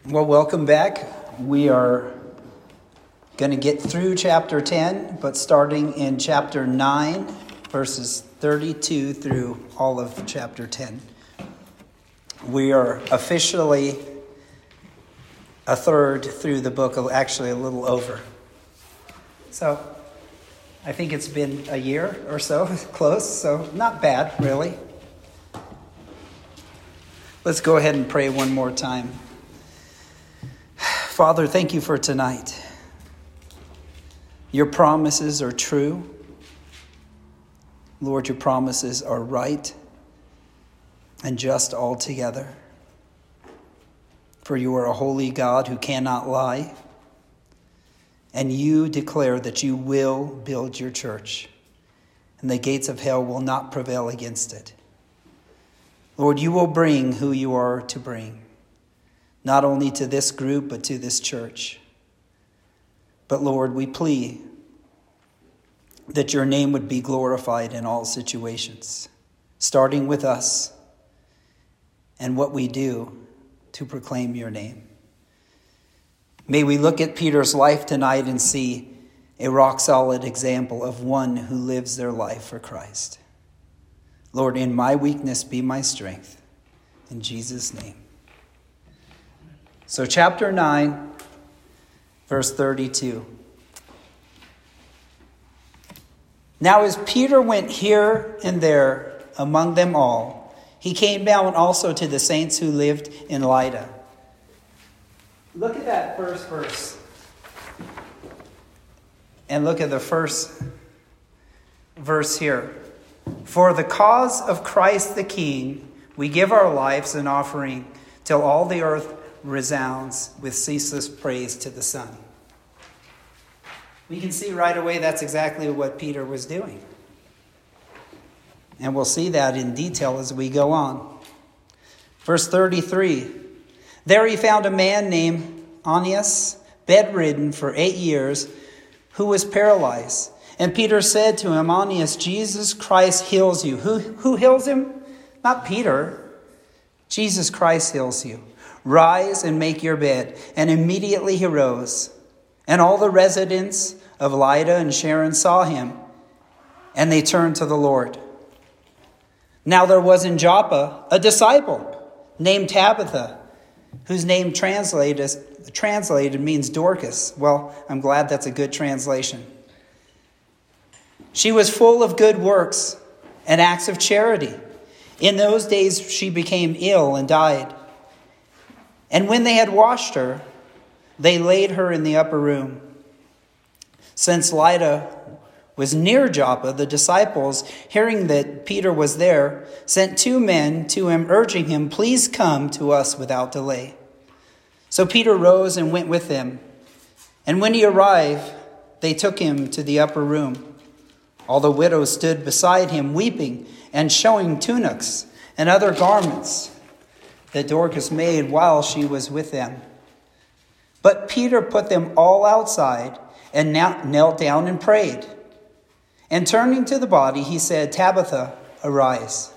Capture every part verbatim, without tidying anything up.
Well, welcome back. We are going to get through chapter ten, but starting in chapter nine, verses thirty-two through all of chapter ten. We are officially a third through the book, actually a little over. So I think it's been a year or so, close, so not bad, really. Let's go ahead and pray one more time. Father, thank you for tonight. Your promises are true. Lord, your promises are right and just altogether. For you are a holy God who cannot lie. And you declare that you will build your church, and the gates of hell will not prevail against it. Lord, you will bring who you are to bring, not only to this group, but to this church. But Lord, we plead that your name would be glorified in all situations, starting with us and what we do to proclaim your name. May we look at Peter's life tonight and see a rock-solid example of one who lives their life for Christ. Lord, in my weakness be my strength. In Jesus' name. So chapter nine, verse thirty-two. Now as Peter went here and there among them all, he came down also to the saints who lived in Lydda. Look at that first verse. And look at the first verse here. For the cause of Christ the King, we give our lives an offering till all the earth resounds with ceaseless praise to the Son. We can see right away that's exactly what Peter was doing. And we'll see that in detail as we go on. Verse thirty-three. There he found a man named Aeneas, bedridden for eight years, who was paralyzed. And Peter said to him, Aeneas, Jesus Christ heals you. Who, who heals him? Not Peter. Jesus Christ heals you. Rise and make your bed. And immediately he rose. And all the residents of Lydda and Sharon saw him, and they turned to the Lord. Now there was in Joppa a disciple named Tabitha, whose name translated, translated means Dorcas. Well, I'm glad that's a good translation. She was full of good works and acts of charity. In those days she became ill and died. And when they had washed her, they laid her in the upper room. Since Lydda was near Joppa, the disciples, hearing that Peter was there, sent two men to him, urging him, please come to us without delay. So Peter rose and went with them. And when he arrived, they took him to the upper room. All the widows stood beside him, weeping and showing tunics and other garments that Dorcas made while she was with them. But Peter put them all outside and knelt down and prayed. And turning to the body, he said, Tabitha, arise.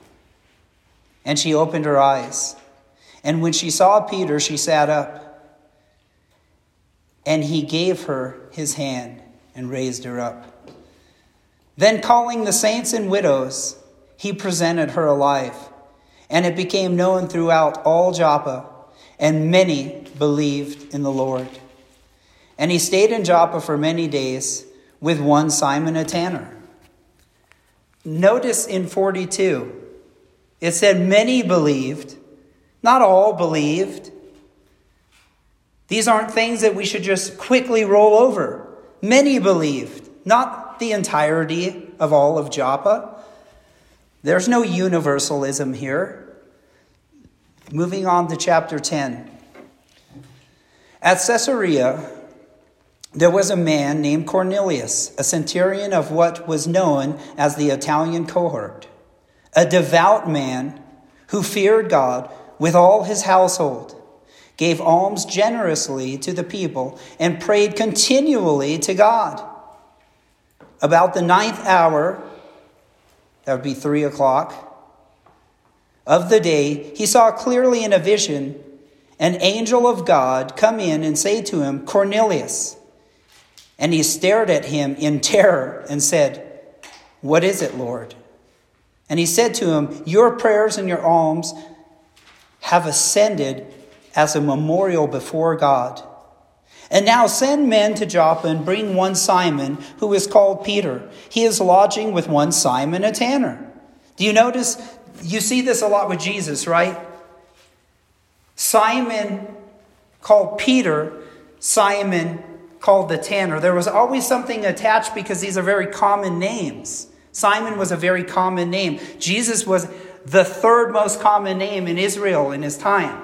And she opened her eyes. And when she saw Peter, she sat up. And he gave her his hand and raised her up. Then calling the saints and widows, he presented her alive. And it became known throughout all Joppa, and many believed in the Lord. And he stayed in Joppa for many days with one Simon a tanner. Notice in forty-two, it said many believed, not all believed. These aren't things that we should just quickly roll over. Many believed, not the entirety of all of Joppa. There's no universalism here. Moving on to chapter ten. At Caesarea, there was a man named Cornelius, a centurion of what was known as the Italian cohort, a devout man who feared God with all his household, gave alms generously to the people, and prayed continually to God. About the ninth hour, that would be three o'clock, of the day, he saw clearly in a vision, an angel of God come in and say to him, Cornelius. And he stared at him in terror and said, What is it, Lord? And he said to him, Your prayers and your alms have ascended as a memorial before God. And now send men to Joppa and bring one Simon, who is called Peter. He is lodging with one Simon, a tanner. Do you notice? You see this a lot with Jesus, right? Simon called Peter, Simon called the tanner. There was always something attached because these are very common names. Simon was a very common name. Jesus was the third most common name in Israel in his time.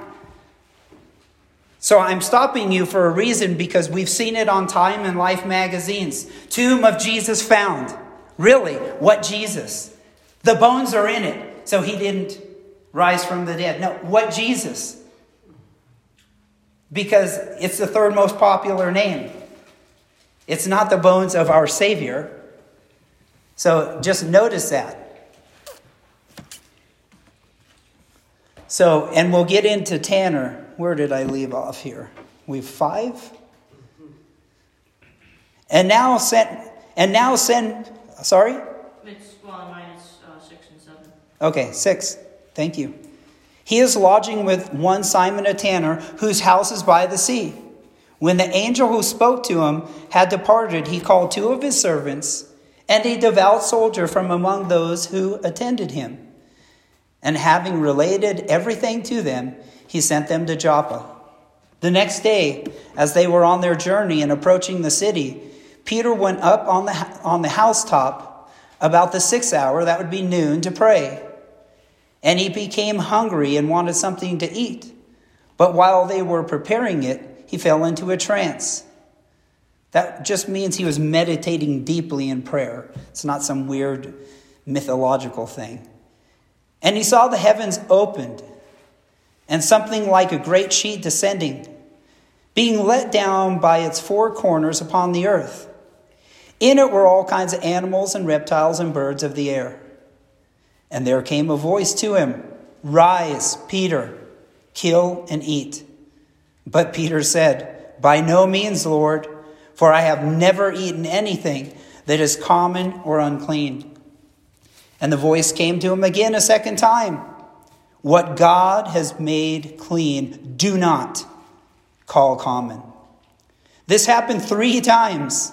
So I'm stopping you for a reason, because we've seen it on Time and Life magazines. Tomb of Jesus found. Really, what Jesus? The bones are in it, so he didn't rise from the dead. No, what Jesus? Because it's the third most popular name. It's not the bones of our Savior. So just notice that. So, and we'll get into Tanner. Where did I leave off here? We've five. And now send, and now send, sorry? It's, well, mine is uh, six and seven. Okay, six. Thank you. He is lodging with one Simon a tanner, whose house is by the sea. When the angel who spoke to him had departed, he called two of his servants and a devout soldier from among those who attended him. And having related everything to them, he sent them to Joppa. The next day, as they were on their journey and approaching the city, Peter went up on the on the housetop about the sixth hour, that would be noon, to pray. And he became hungry and wanted something to eat. But while they were preparing it, he fell into a trance. That just means he was meditating deeply in prayer. It's not some weird mythological thing. And he saw the heavens opened, and something like a great sheet descending, being let down by its four corners upon the earth. In it were all kinds of animals and reptiles and birds of the air. And there came a voice to him, Rise, Peter, kill and eat. But Peter said, By no means, Lord, for I have never eaten anything that is common or unclean. And the voice came to him again a second time. What God has made clean, do not call common. This happened three times.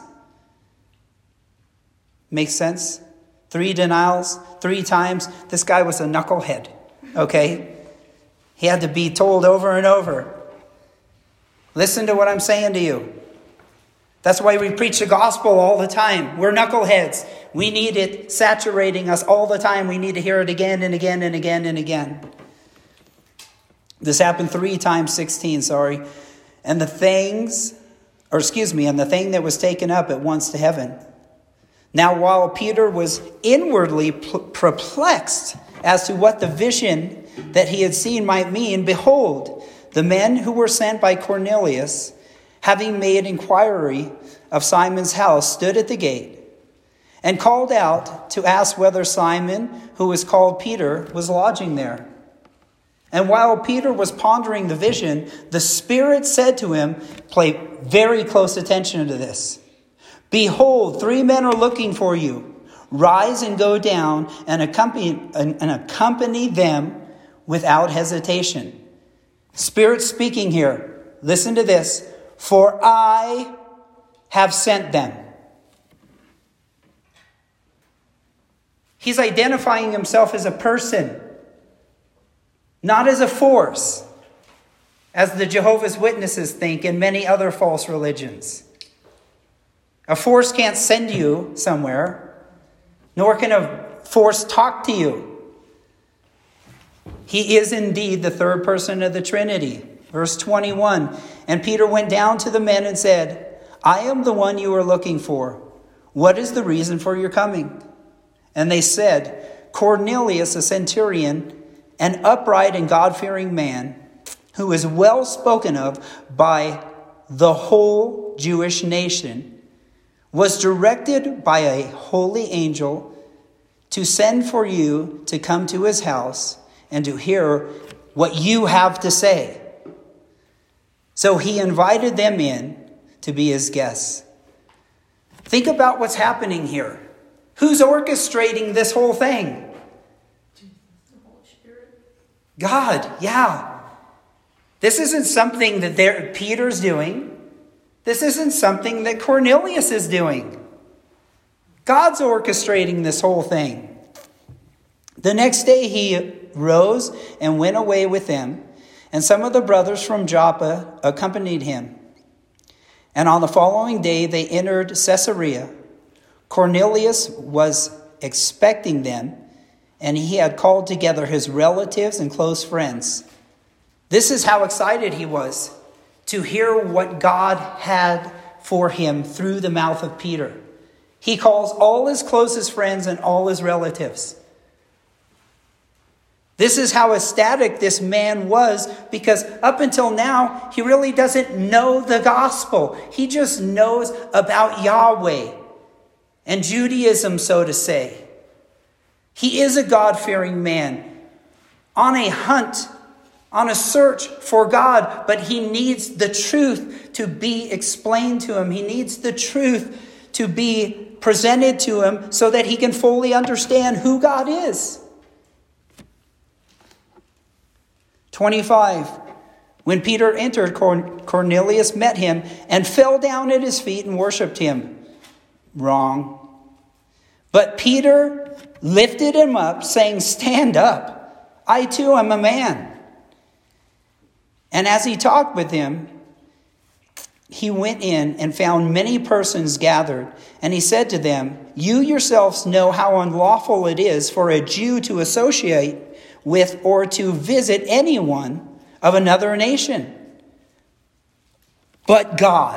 Makes sense? Three denials, three times. This guy was a knucklehead, okay? He had to be told over and over. Listen to what I'm saying to you. That's why we preach the gospel all the time. We're knuckleheads. We need it saturating us all the time. We need to hear it again and again and again and again. This happened three times, sixteen, sorry. And the things, or excuse me, and the thing that was taken up at once to heaven. Now, while Peter was inwardly perplexed as to what the vision that he had seen might mean, behold, the men who were sent by Cornelius, having made inquiry of Simon's house, stood at the gate and called out to ask whether Simon, who was called Peter, was lodging there. And while Peter was pondering the vision, the Spirit said to him, pay very close attention to this. Behold, three men are looking for you. Rise and go down and accompany, and, and accompany them without hesitation. Spirit speaking here. Listen to this. For I have sent them. He's identifying himself as a person, not as a force, as the Jehovah's Witnesses think and many other false religions. A force can't send you somewhere, nor can a force talk to you. He is indeed the third person of the Trinity. Verse twenty-one, and Peter went down to the men and said, I am the one you are looking for. What is the reason for your coming? And they said, Cornelius, a centurion, an upright and God-fearing man, who is well spoken of by the whole Jewish nation, was directed by a holy angel to send for you to come to his house and to hear what you have to say. So he invited them in to be his guests. Think about what's happening here. Who's orchestrating this whole thing? The Holy Spirit. God, yeah. This isn't something that they're- Peter's doing. This isn't something that Cornelius is doing. God's orchestrating this whole thing. The next day he rose and went away with them, and some of the brothers from Joppa accompanied him. And on the following day they entered Caesarea. Cornelius was expecting them, and he had called together his relatives and close friends. This is how excited he was to hear what God had for him through the mouth of Peter. He calls all his closest friends and all his relatives. This is how ecstatic this man was, because up until now, he really doesn't know the gospel. He just knows about Yahweh and Judaism, so to say. He is a God-fearing man on a hunt, on a search for God, but he needs the truth to be explained to him. He needs the truth to be presented to him so that he can fully understand who God is. twenty-five. When Peter entered, Cornelius met him and fell down at his feet and worshipped him. Wrong. But Peter lifted him up, saying, "Stand up. I too am a man." And as he talked with him, he went in and found many persons gathered. And he said to them, "You yourselves know how unlawful it is for a Jew to associate with or to visit anyone of another nation. But God."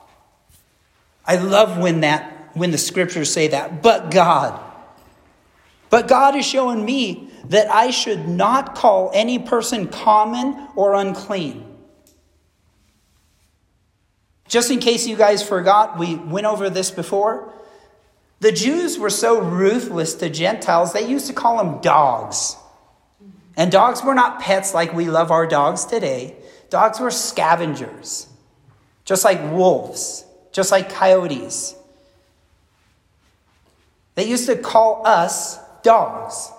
I love when that when the scriptures say that. But God. But God is showing me that I should not call any person common or unclean. Just in case you guys forgot, we went over this before. The Jews were so ruthless to Gentiles, they used to call them dogs. And dogs were not pets like we love our dogs today. Dogs were scavengers, just like wolves, just like coyotes. They used to call us dogs.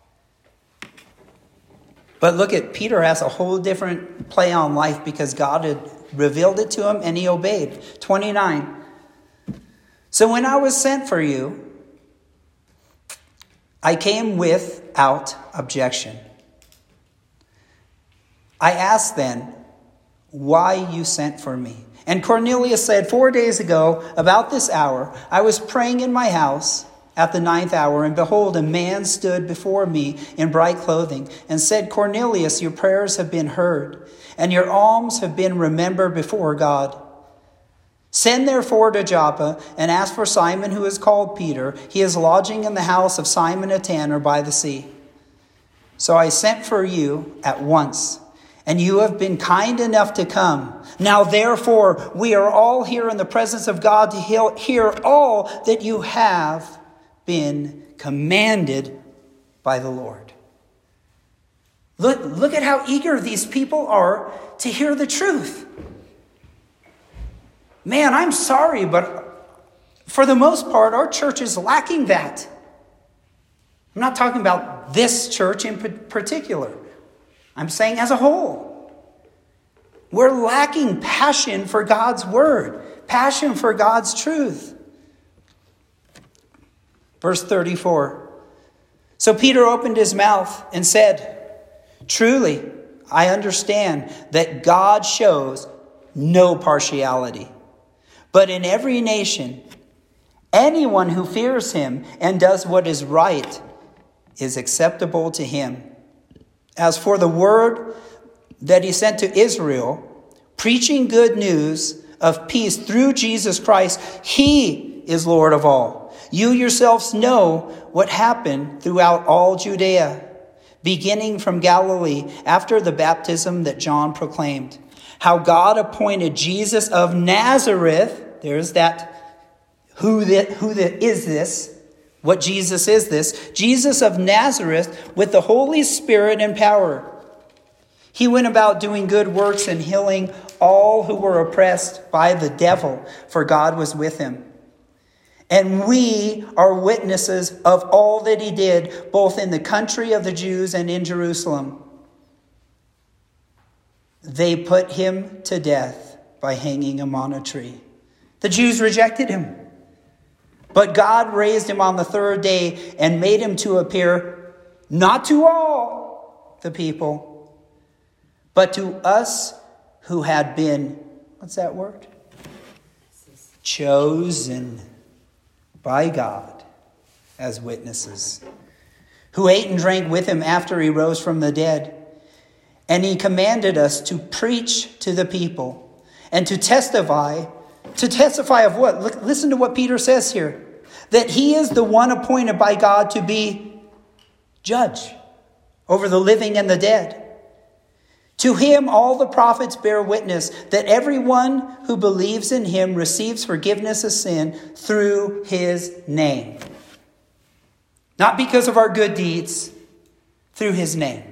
But look at Peter has a whole different play on life because God had revealed it to him and he obeyed. twenty-nine. So when I was sent for you, I came without objection. I asked then, why you sent for me? And Cornelius said, four days ago, about this hour, I was praying in my house at the ninth hour, and behold, a man stood before me in bright clothing and said, Cornelius, your prayers have been heard, and your alms have been remembered before God. Send therefore to Joppa and ask for Simon, who is called Peter. He is lodging in the house of Simon a tanner by the sea. So I sent for you at once, and you have been kind enough to come. Now therefore, we are all here in the presence of God to hear all that you have been commanded by the Lord. Look, look at how eager these people are to hear the truth. Man, I'm sorry, but for the most part, our church is lacking that. I'm not talking about this church in particular. I'm saying as a whole. We're lacking passion for God's word, passion for God's truth. Verse thirty-four. So Peter opened his mouth and said, truly, I understand that God shows no partiality. But in every nation, anyone who fears him and does what is right is acceptable to him. As for the word that he sent to Israel, preaching good news of peace through Jesus Christ, he is Lord of all. You yourselves know what happened throughout all Judea, beginning from Galilee after the baptism that John proclaimed. How God appointed Jesus of Nazareth, there's that, who, the, who the, is this? What Jesus is this? Jesus of Nazareth with the Holy Spirit and power. He went about doing good works and healing all who were oppressed by the devil, for God was with him. And we are witnesses of all that he did, both in the country of the Jews and in Jerusalem. They put him to death by hanging him on a tree. The Jews rejected him. But God raised him on the third day and made him to appear not to all the people, but to us who had been, what's that word? Chosen by God as witnesses, who ate and drank with him after he rose from the dead. And he commanded us to preach to the people and to testify. To testify of what? Look, listen to what Peter says here. That he is the one appointed by God to be judge over the living and the dead. To him all the prophets bear witness that everyone who believes in him receives forgiveness of sin through his name. Not because of our good deeds, through his name.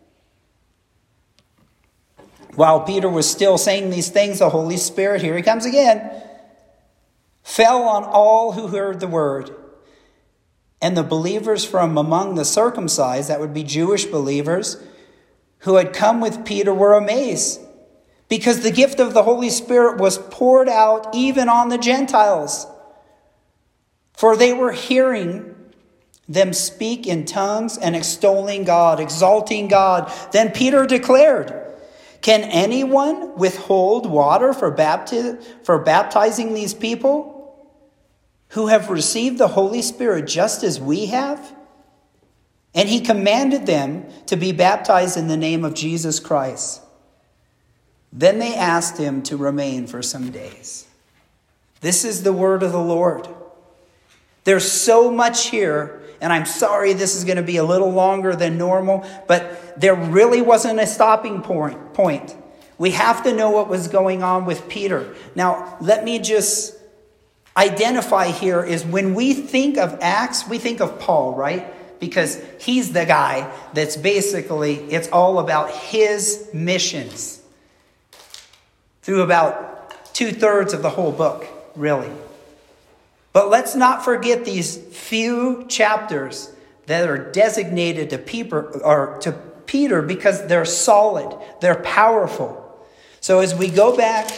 While Peter was still saying these things, the Holy Spirit, here he comes again, fell on all who heard the word. And the believers from among the circumcised, that would be Jewish believers, who had come with Peter were amazed, because the gift of the Holy Spirit was poured out even on the Gentiles. For they were hearing them speak in tongues and extolling God, exalting God. Then Peter declared, "Can anyone withhold water for bapti- for baptizing these people who have received the Holy Spirit just as we have?" And he commanded them to be baptized in the name of Jesus Christ. Then they asked him to remain for some days. This is the word of the Lord. There's so much here, and I'm sorry this is going to be a little longer than normal, but there really wasn't a stopping point. point. We have to know what was going on with Peter. Now, let me just identify here is when we think of Acts, we think of Paul, right? Because he's the guy that's basically, it's all about his missions. Through about two-thirds of the whole book, really. But let's not forget these few chapters that are designated to Peter, or to Peter because they're solid, they're powerful. So as we go back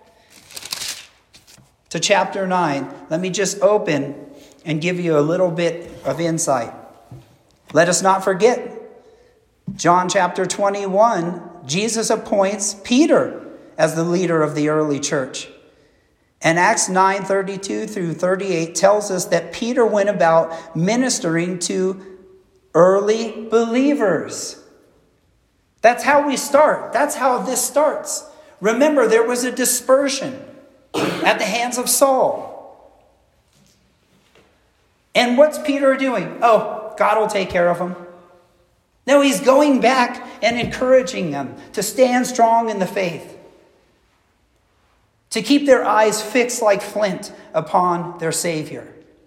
to chapter nine, let me just open and give you a little bit of insight. Let us not forget, John chapter twenty-one, Jesus appoints Peter as the leader of the early church. And Acts nine thirty-two through thirty-eight tells us that Peter went about ministering to early believers. That's how we start. That's how this starts. Remember, there was a dispersion at the hands of Saul. And what's Peter doing? Oh, God will take care of them. No, he's going back and encouraging them to stand strong in the faith. To keep their eyes fixed like flint upon their Savior.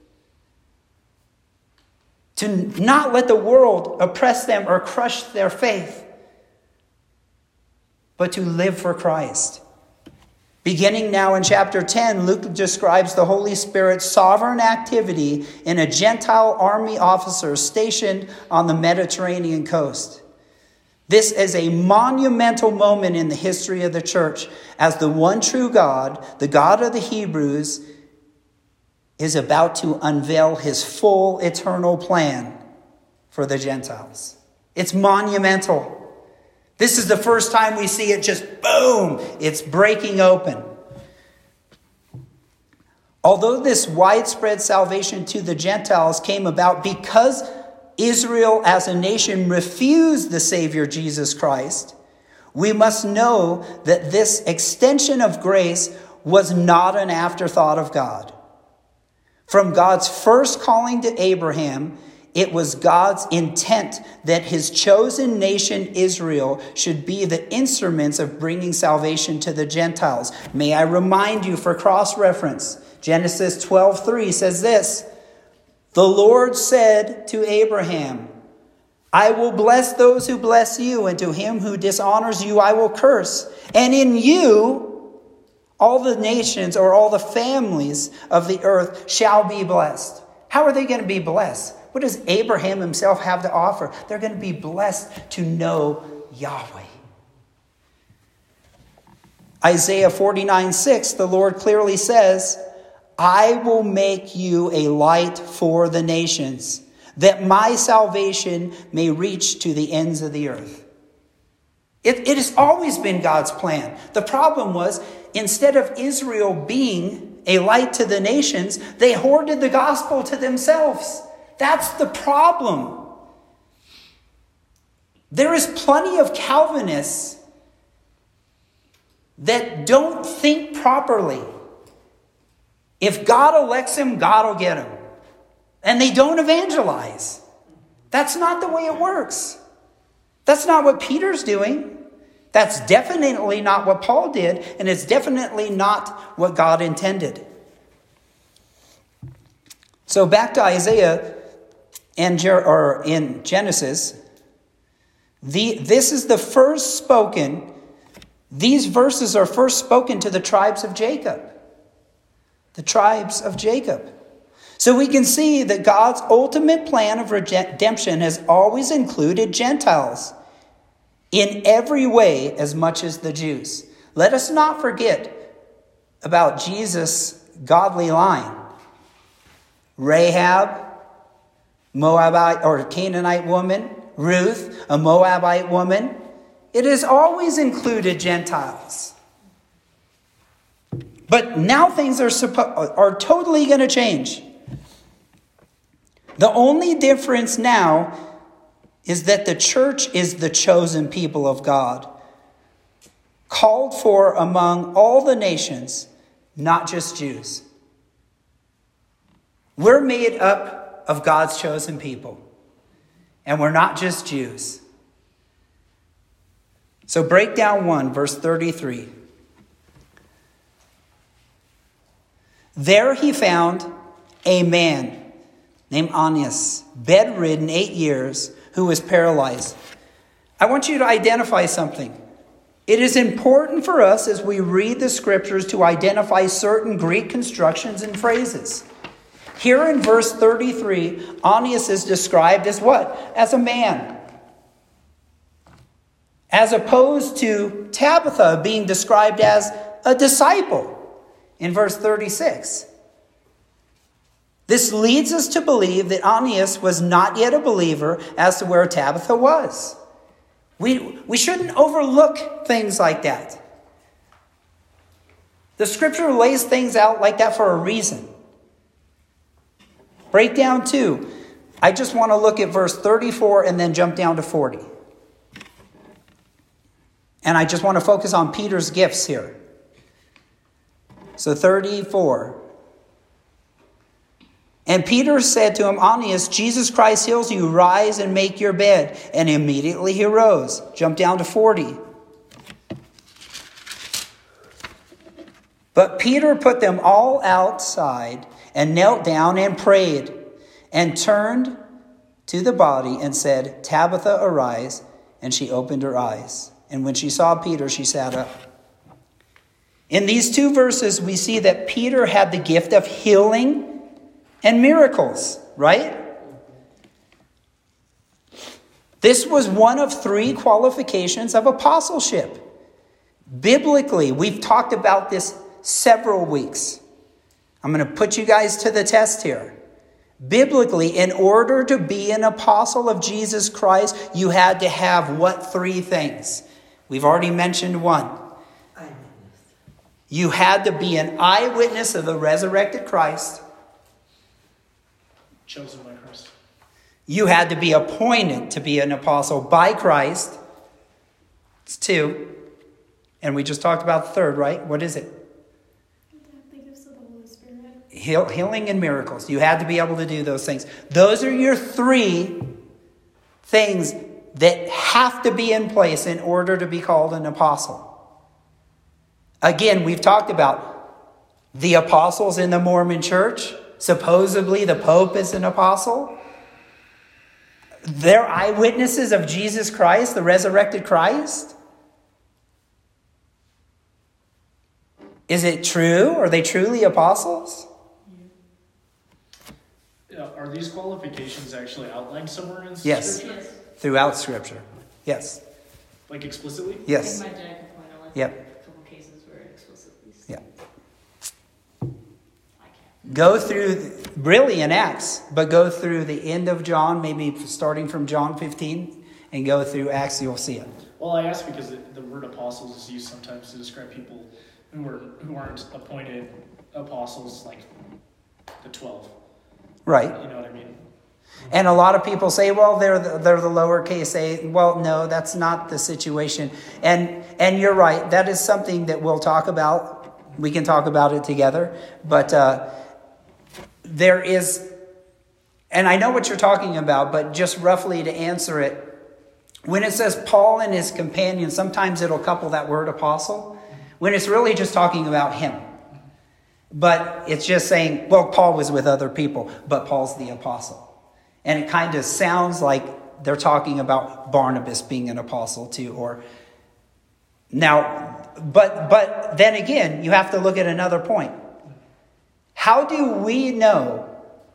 To not let the world oppress them or crush their faith. But to live for Christ. Beginning now in chapter ten, Luke describes the Holy Spirit's sovereign activity in a Gentile army officer stationed on the Mediterranean coast. This is a monumental moment in the history of the church as the one true God, the God of the Hebrews, is about to unveil his full eternal plan for the Gentiles. It's monumental. This is the first time we see it just boom, it's breaking open. Although this widespread salvation to the Gentiles came about because Israel as a nation refused the Savior Jesus Christ, we must know that this extension of grace was not an afterthought of God. From God's first calling to Abraham, it was God's intent that his chosen nation Israel should be the instruments of bringing salvation to the Gentiles. May I remind you for cross-reference, Genesis twelve three says this, "The Lord said to Abraham, I will bless those who bless you, and to him who dishonors you I will curse. And in you All the nations or all the families of the earth shall be blessed. How are they going to be blessed? What does Abraham himself have to offer? They're going to be blessed to know Yahweh. Isaiah forty-nine six, the Lord clearly says, I will make you a light for the nations, that my salvation may reach to the ends of the earth. It, it has always been God's plan. The problem was, instead of Israel being a light to the nations, they hoarded the gospel to themselves. That's the problem. There is plenty of Calvinists that don't think properly. If God elects him, God will get him. And they don't evangelize. That's not the way it works. That's not what Peter's doing. That's definitely not what Paul did. And it's definitely not what God intended. So back to Isaiah and or in Genesis. The, this is the first spoken. These verses are first spoken to the tribes of Jacob. The tribes of Jacob. So we can see that God's ultimate plan of redemption has always included Gentiles in every way as much as the Jews. Let us not forget about Jesus' godly line. Rahab, Moabite or Canaanite woman. Ruth, a Moabite woman. It has always included Gentiles. But now things are, suppo- are totally going to change. The only difference now is that the church is the chosen people of God, called for among all the nations, not just Jews. We're made up of God's chosen people, and we're not just Jews. So break down one, verse thirty-three. There he found a man named Aeneas, bedridden eight years, who was paralyzed. I want you to identify something. It is important for us as we read the scriptures to identify certain Greek constructions and phrases. Here in verse thirty-three, Aeneas is described as what? As a man. As opposed to Tabitha being described as a disciple in verse thirty-six. This leads us to believe that Aeneas was not yet a believer as to where Tabitha was. We, we shouldn't overlook things like that. The scripture lays things out like that for a reason. Breakdown two. I just want to look at verse thirty-four and then jump down to forty. And I just want to focus on Peter's gifts here. So thirty-four. And Peter said to him, Aeneas, Jesus Christ heals you. Rise and make your bed. And immediately he rose. Jump down to forty. But Peter put them all outside and knelt down and prayed and turned to the body and said, Tabitha, arise. And she opened her eyes. And when she saw Peter, she sat up. In these two verses, we see that Peter had the gift of healing and miracles, right? This was one of three qualifications of apostleship. Biblically, we've talked about this several weeks. I'm going to put you guys to the test here. Biblically, in order to be an apostle of Jesus Christ, you had to have what three things? We've already mentioned one. You had to be an eyewitness of the resurrected Christ. Chosen by Christ. You had to be appointed to be an apostle by Christ. It's two. And we just talked about the third, right? What is it? The gifts of the Holy Spirit. Heal, healing and miracles. You had to be able to do those things. Those are your three things that have to be in place in order to be called an apostle. Again, we've talked about the apostles in the Mormon church. Supposedly the Pope is an apostle. They're eyewitnesses of Jesus Christ, the resurrected Christ. Is it true? Are they truly apostles? Yeah, are these qualifications actually outlined somewhere in Yes. Scripture? Yes. Throughout Scripture. Yes. Like explicitly? Yes. In my Jedi could point out like Yep. a couple cases where it explicitly said. Yeah. I can't. Go through, really in Acts, but go through the end of John, maybe starting from John fifteen, and go through Acts, you'll see it. Well, I ask because the, the word apostles is used sometimes to describe people who are who aren't appointed apostles, like the twelve. Right. You know what I mean? And a lot of people say, well, they're the, they're the lowercase a. Well, no, that's not the situation. And and you're right. That is something that we'll talk about. We can talk about it together. But uh, there is, and I know what you're talking about, but just roughly to answer it, when it says Paul and his companions, sometimes it'll couple that word apostle, when it's really just talking about him. But it's just saying, well, Paul was with other people, but Paul's the apostle. And it kind of sounds like they're talking about Barnabas being an apostle too. Or now, but but then again, you have to look at another point. How do we know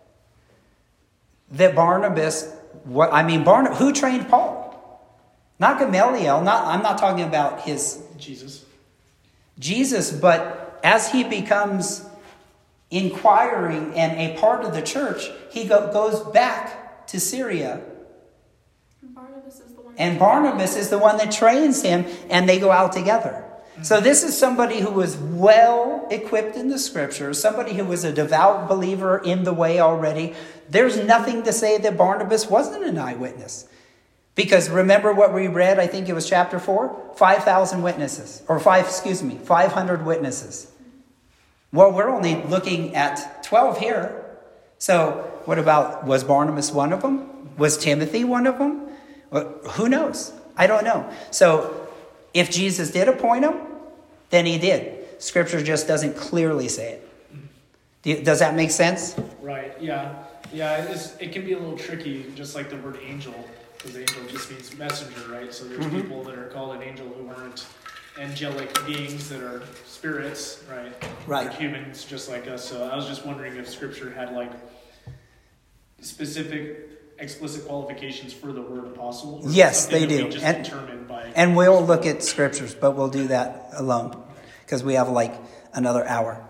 that Barnabas? What I mean, Barnabas, who trained Paul? Not Gamaliel. Not I'm not talking about his Jesus. Jesus, but as he becomes inquiring and a part of the church, he go, goes back to Syria. And Barnabas is the one. And Barnabas is the one that trains him, and they go out together. So this is somebody who was well equipped in the scriptures, somebody who was a devout believer in the way already. There's nothing to say that Barnabas wasn't an eyewitness. Because remember what we read, I think it was chapter four? five thousand witnesses. Or five, excuse me, five hundred witnesses. Well, we're only looking at twelve here. So what about, was Barnabas one of them? Was Timothy one of them? Well, who knows? I don't know. So if Jesus did appoint him, then he did. Scripture just doesn't clearly say it. Do you, does that make sense? Right, yeah. Yeah, it's, it can be a little tricky, just like the word angel, because angel just means messenger, right? So there's Mm-hmm. people that are called an angel who aren't angelic beings, that are spirits, right? Right. They're humans just like us. So I was just wondering if Scripture had like specific explicit qualifications for the word apostle. Or Yes, something they that we do. just And- determined by And we'll look at scriptures, but we'll do that alone because we have like another hour.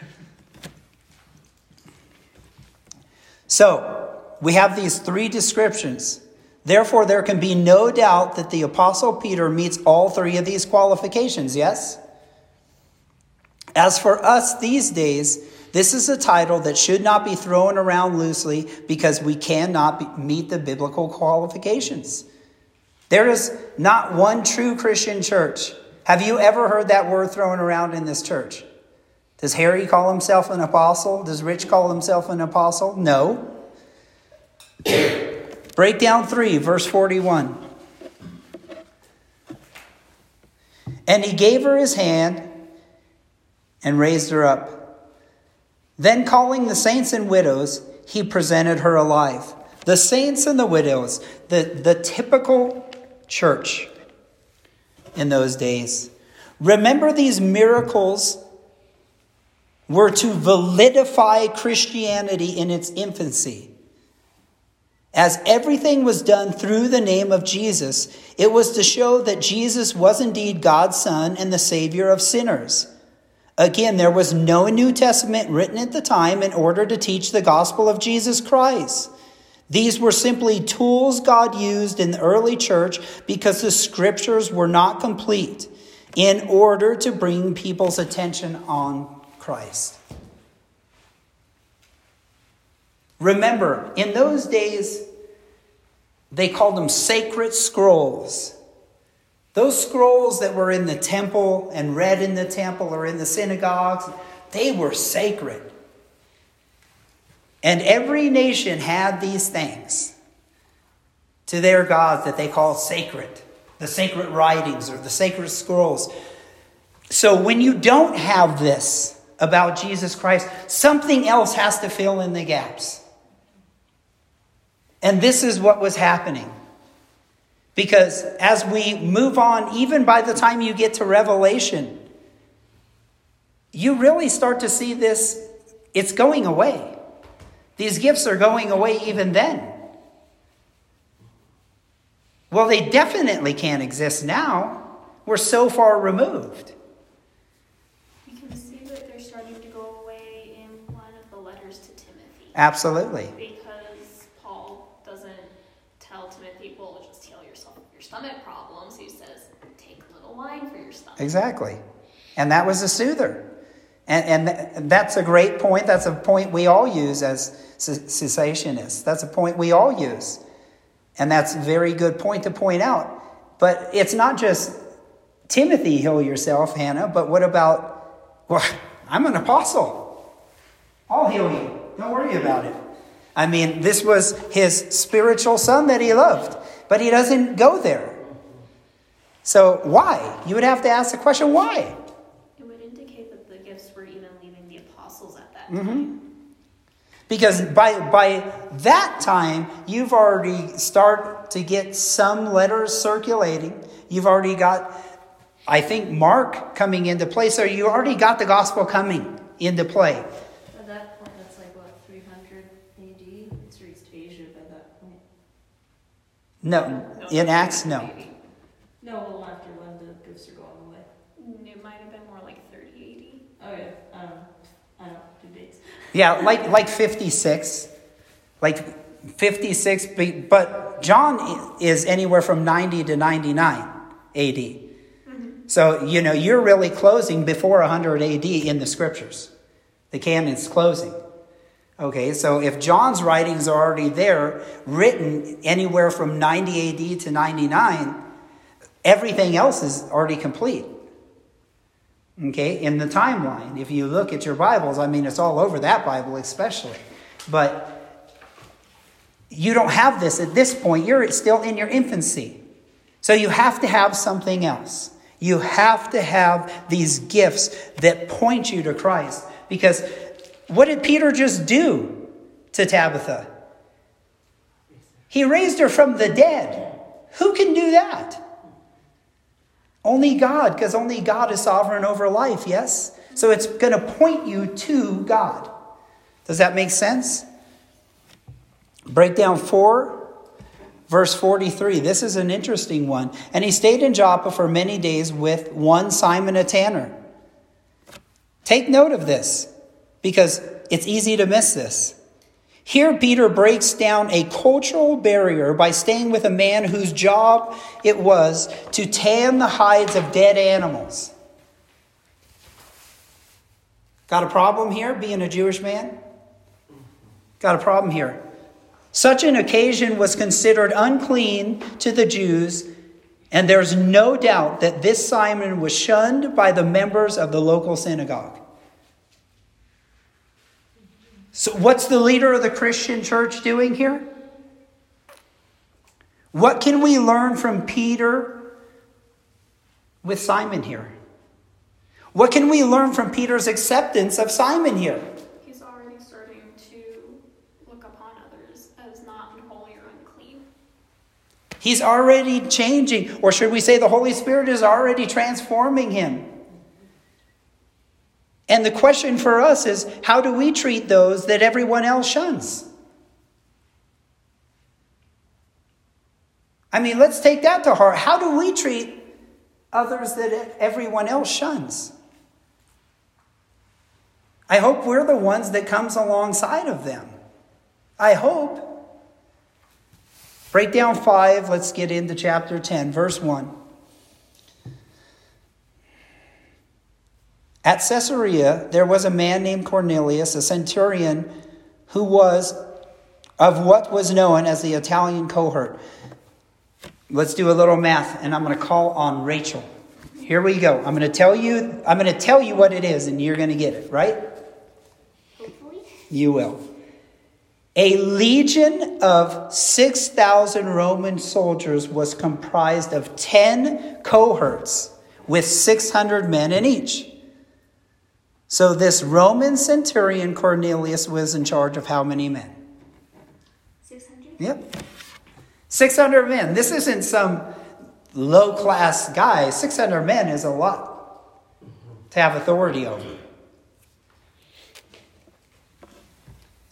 So we have these three descriptions. Therefore, there can be no doubt that the Apostle Peter meets all three of these qualifications, yes? As for us these days, this is a title that should not be thrown around loosely because we cannot be, meet the biblical qualifications. There is not one true Christian church. Have you ever heard that word thrown around in this church? Does Harry call himself an apostle? Does Rich call himself an apostle? No. Breakdown three, verse forty-one. And he gave her his hand and raised her up. Then calling the saints and widows, he presented her alive. The saints and the widows, the, the typical church in those days. Remember, these miracles were to validify Christianity in its infancy. As everything was done through the name of Jesus, it was to show that Jesus was indeed God's Son and the Savior of sinners. Again, there was no New Testament written at the time in order to teach the gospel of Jesus Christ. These were simply tools God used in the early church because the scriptures were not complete in order to bring people's attention on Christ. Remember, in those days, they called them sacred scrolls. Those scrolls that were in the temple and read in the temple or in the synagogues, they were sacred. And every nation had these things to their gods that they called sacred. The sacred writings or the sacred scrolls. So when you don't have this about Jesus Christ, something else has to fill in the gaps. And this is what was happening. Because as we move on, even by the time you get to Revelation, you really start to see this, it's going away. These gifts are going away even then. Well, they definitely can't exist now. We're so far removed. You can see that they're starting to go away in one of the letters to Timothy. Absolutely. Because Paul doesn't tell Timothy, well, just heal yourself your stomach problems. He says, take a little wine for your stomach. Exactly. And that was a soother. And, and that's a great point. That's a point we all use as cessationists. That's a point we all use. And that's a very good point to point out. But it's not just Timothy, heal yourself, Hannah, but what about, well, I'm an apostle. I'll heal you. Don't worry about it. I mean, this was his spiritual son that he loved, but he doesn't go there. So why? You would have to ask the question, why? It would indicate that the gifts were even leaving the apostles at that Mm-hmm. time. Because by by that time, you've already started to get some letters circulating. You've already got, I think, Mark coming into play. So you already got the gospel coming into play. At that point, that's like, what, three hundred A D? It's reached Asia by that point. No, in Acts, no. Maybe. No, well, after when the gifts are going away. It might have been more like thirty A D. Oh, yeah. Um, I don't do dates. Yeah, like like fifty-six. Like fifty-six, but John is anywhere from ninety to ninety-nine A D. Mm-hmm. So, you know, you're really closing before one hundred A D in the scriptures. The canon's closing. Okay, so if John's writings are already there, written anywhere from ninety A D to ninety-nine, everything else is already complete. Okay, in the timeline. If you look at your Bibles, I mean, it's all over that Bible especially. But you don't have this at this point. You're still in your infancy. So you have to have something else. You have to have these gifts that point you to Christ. Because what did Peter just do to Tabitha? He raised her from the dead. Who can do that? Only God, because only God is sovereign over life, yes? So it's going to point you to God. Does that make sense? Breakdown four, verse forty-three. This is an interesting one. And he stayed in Joppa for many days with one Simon a tanner. Take note of this, because it's easy to miss this. Here, Peter breaks down a cultural barrier by staying with a man whose job it was to tan the hides of dead animals. Got a problem here, being a Jewish man? Got a problem here. Such an occasion was considered unclean to the Jews, and there's no doubt that this Simon was shunned by the members of the local synagogue. So what's the leader of the Christian church doing here? What can we learn from Peter with Simon here? What can we learn from Peter's acceptance of Simon here? He's already starting to look upon others as not unholy or unclean. He's already changing, or should we say the Holy Spirit is already transforming him. And the question for us is, how do we treat those that everyone else shuns? I mean, let's take that to heart. How do we treat others that everyone else shuns? I hope we're the ones that comes alongside of them. I hope. Breakdown five, let's get into chapter ten, verse one. At Caesarea, there was a man named Cornelius, a centurion, who was of what was known as the Italian cohort. Let's do a little math, and I'm going to call on Rachel. Here we go. I'm going to tell you, I'm going to tell you what it is, and you're going to get it, right? Hopefully. You will. A legion of six thousand Roman soldiers was comprised of ten cohorts with six hundred men in each. So this Roman centurion Cornelius was in charge of how many men? six hundred? Yep. six hundred men. This isn't some low-class guy. six hundred men is a lot to have authority over.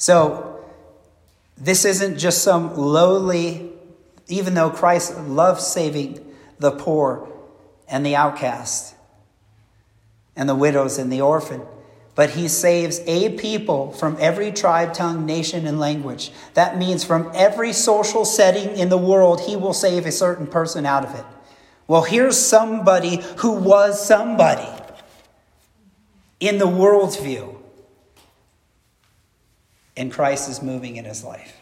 So this isn't just some lowly, even though Christ loves saving the poor and the outcast and the widows and the orphan, but he saves a people from every tribe, tongue, nation, and language. That means from every social setting in the world, he will save a certain person out of it. Well, here's somebody who was somebody in the world's view. And Christ is moving in his life.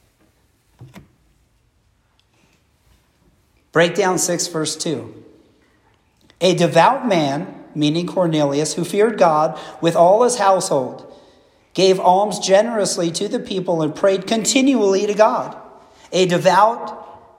Breakdown six, verse two. A devout man, meaning Cornelius, who feared God with all his household, gave alms generously to the people and prayed continually to God. A devout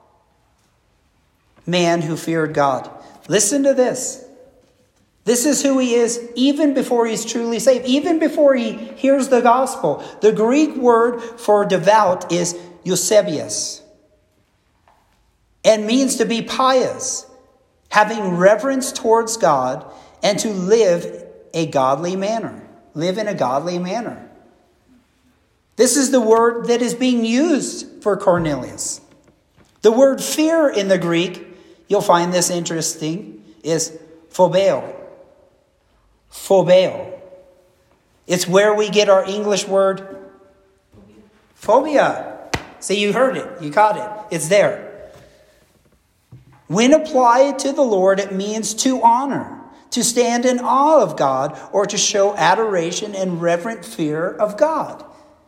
man who feared God. Listen to this. This is who he is even before he's truly saved, even before he hears the gospel. The Greek word for devout is Eusebius, and means to be pious, having reverence towards God, and to live a godly manner. Live in a godly manner. This is the word that is being used for Cornelius. The word fear in the Greek, you'll find this interesting, is phobeo. Phobeo. It's where we get our English word phobia. See, you heard it. You caught it. It's there. When applied to the Lord, it means to honor, to stand in awe of God, or to show adoration and reverent fear of God.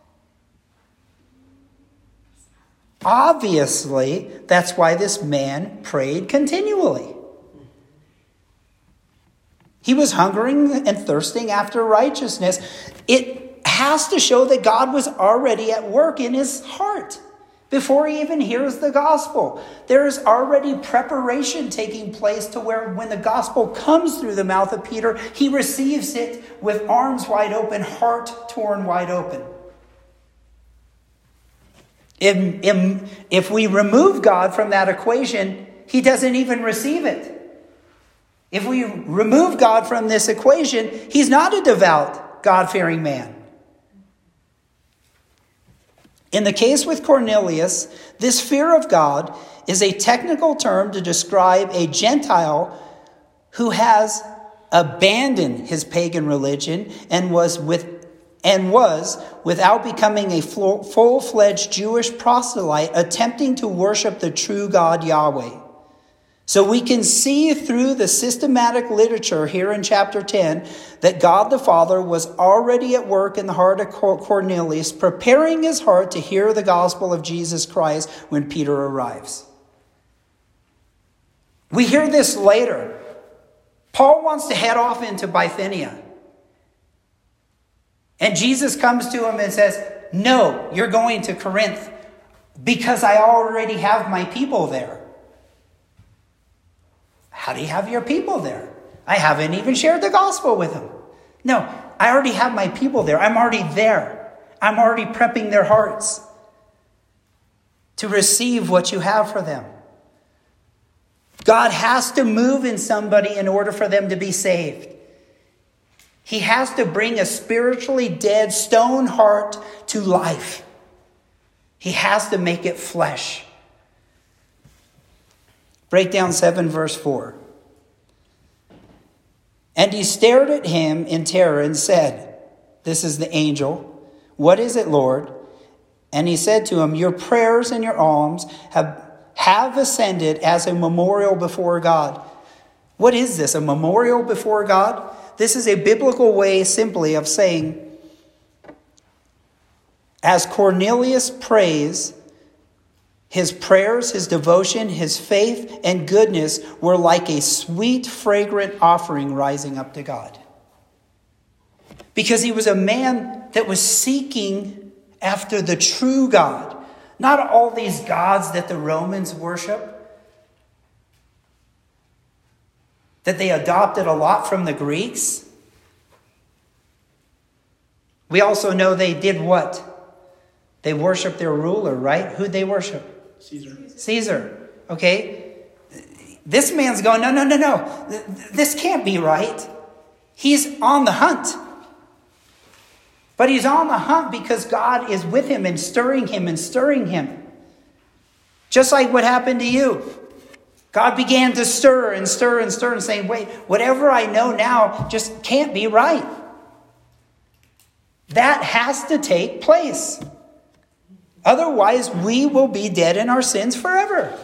Obviously, that's why this man prayed continually. He was hungering and thirsting after righteousness. It has to show that God was already at work in his heart before he even hears the gospel. There is already preparation taking place to where when the gospel comes through the mouth of Peter, he receives it with arms wide open, heart torn wide open. If, if, if we remove God from that equation, he doesn't even receive it. If we remove God from this equation, he's not a devout, God-fearing man. In the case with Cornelius, this fear of God is a technical term to describe a Gentile who has abandoned his pagan religion and was with and was, without becoming a full-fledged Jewish proselyte, attempting to worship the true God Yahweh. So we can see through the systematic literature here in chapter ten that God the Father was already at work in the heart of Cornelius, preparing his heart to hear the gospel of Jesus Christ when Peter arrives. We hear this later. Paul wants to head off into Bithynia. And Jesus comes to him and says, no, you're going to Corinth because I already have my people there. How do you have your people there? I haven't even shared the gospel with them. No, I already have my people there. I'm already there. I'm already prepping their hearts to receive what you have for them. God has to move in somebody in order for them to be saved. He has to bring a spiritually dead stone heart to life. He has to make it flesh. Breakdown seven, verse four. And he stared at him in terror and said, this is the angel, what is it, Lord? And he said to him, your prayers and your alms have, have ascended as a memorial before God. What is this, a memorial before God? This is a biblical way simply of saying, as Cornelius prays, his prayers, his devotion, his faith, and goodness were like a sweet, fragrant offering rising up to God. Because he was a man that was seeking after the true God, not all these gods that the Romans worship, that they adopted a lot from the Greeks. We also know they did what? They worshiped their ruler, right? Who'd they worship? Caesar. Caesar. Okay? This man's going, no, no, no, no. This can't be right. He's on the hunt. But he's on the hunt because God is with him and stirring him and stirring him. Just like what happened to you. God began to stir and stir and stir and saying, wait, whatever I know now just can't be right. That has to take place. Otherwise, we will be dead in our sins forever.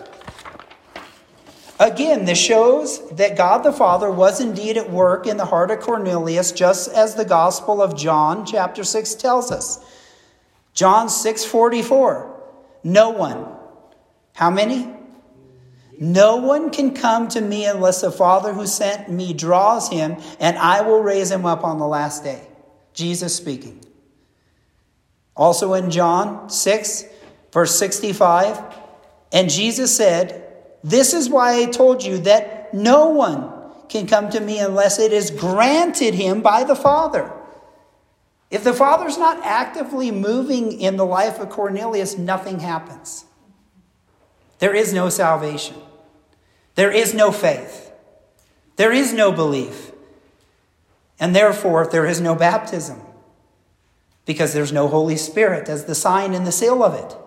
Again, this shows that God the Father was indeed at work in the heart of Cornelius, just as the Gospel of John chapter six tells us. John six forty-four. No one. How many? No one can come to me unless the Father who sent me draws him, and I will raise him up on the last day. Jesus speaking. Also in John six, verse sixty-five, and Jesus said, this is why I told you that no one can come to me unless it is granted him by the Father. If the Father's not actively moving in the life of Cornelius, nothing happens. There is no salvation. There is no faith. There is no belief. And therefore, there is no baptism. Because there's no Holy Spirit as the sign and the seal of it.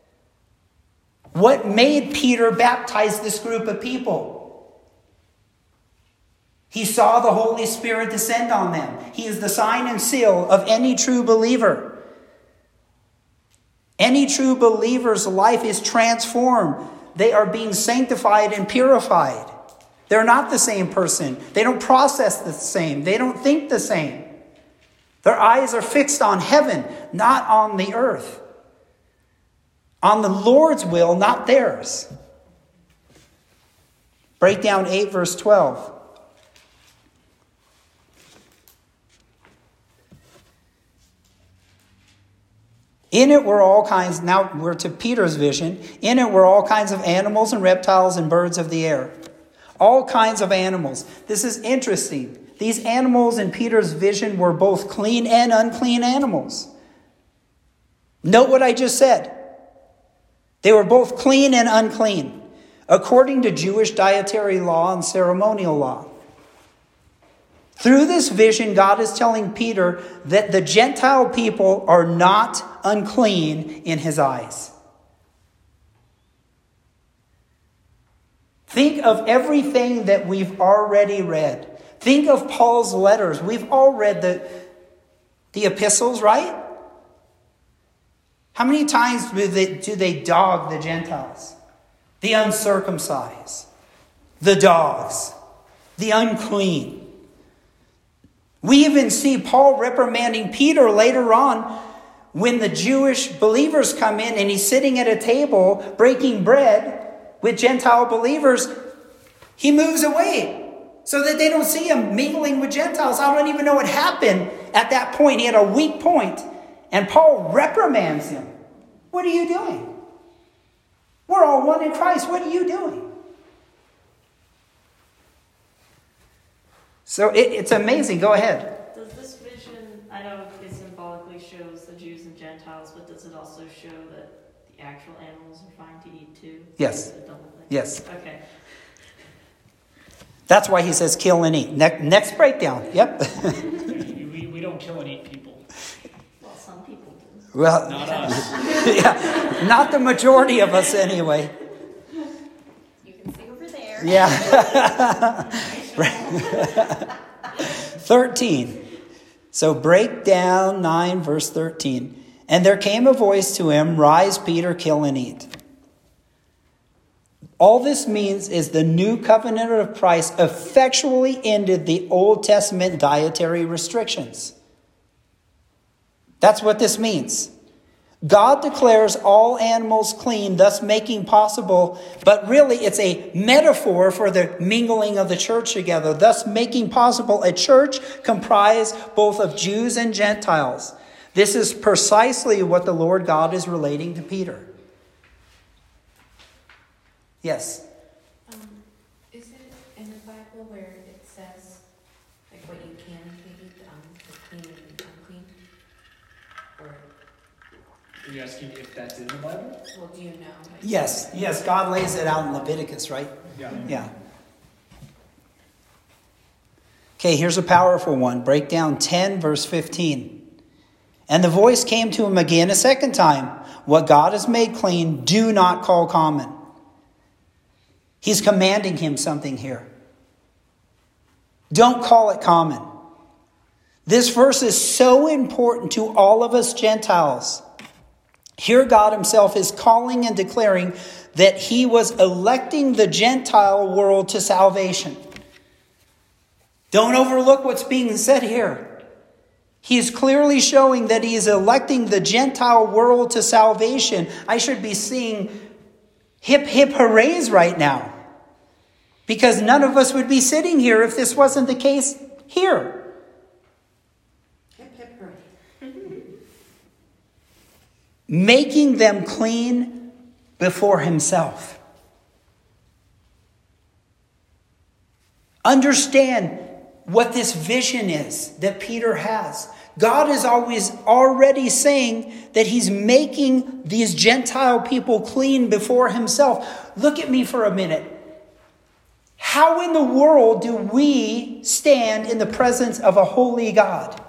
What made Peter baptize this group of people? He saw the Holy Spirit descend on them. He is the sign and seal of any true believer. Any true believer's life is transformed. They are being sanctified and purified. They're not the same person. They don't process the same. They don't think the same. Their eyes are fixed on heaven, not on the earth. On the Lord's will, not theirs. Breakdown eight, verse twelve. In it were all kinds, now we're to Peter's vision. In it were all kinds of animals and reptiles and birds of the air. All kinds of animals. This is interesting. These animals in Peter's vision were both clean and unclean animals. Note what I just said. They were both clean and unclean, according to Jewish dietary law and ceremonial law. Through this vision, God is telling Peter that the Gentile people are not unclean in his eyes. Think of everything that we've already read. Think of Paul's letters. We've all read the, the epistles, right? How many times do they, do they dog the Gentiles? The uncircumcised, the dogs, the unclean. We even see Paul reprimanding Peter later on when the Jewish believers come in and he's sitting at a table breaking bread with Gentile believers. He moves away so that they don't see him mingling with Gentiles. I don't even know what happened at that point. He had a weak point. And Paul reprimands him. What are you doing? We're all one in Christ. What are you doing? So it, it's amazing. Go ahead. Does this vision, I know it symbolically shows the Jews and Gentiles, but does it also show that the actual animals are fine to eat too? Yes. Is it a double thing? Yes. Okay. That's why he says kill and eat. Ne- next breakdown. Yep. we, we don't kill and eat people. Well, some people do. Well, Not us. yeah, not the majority of us anyway. You can see over there. Yeah. thirteen. So break down nine, verse thirteen. And there came a voice to him, rise, Peter, kill and eat. All this means is the new covenant of Christ effectually ended the Old Testament dietary restrictions. That's what this means. God declares all animals clean, thus making possible, but really it's a metaphor for the mingling of the church together, thus making possible a church comprised both of Jews and Gentiles. This is precisely what the Lord God is relating to Peter. Yes? Um, is it in the Bible where it says, like, what you can eat, um, the clean and unclean? Or, Are you asking if that's in the Bible? well, do you know? Like, Yes. Yes, God lays it out in Leviticus, right? Yeah. Yeah. Okay, here's a powerful one. Break down ten, verse fifteen. And the voice came to him again a second time. What God has made clean, do not call common. He's commanding him something here. Don't call it common. This verse is so important to all of us Gentiles. Here God himself is calling and declaring that he was electing the Gentile world to salvation. Don't overlook what's being said here. He is clearly showing that he is electing the Gentile world to salvation. I should be seeing hip, hip hoorays right now. Because none of us would be sitting here if this wasn't the case here. Hip, hip, hooray. Making them clean before himself. Understand what this vision is that Peter has. God is always already saying that he's making these Gentile people clean before himself. Look at me for a minute. How in the world do we stand in the presence of a holy God?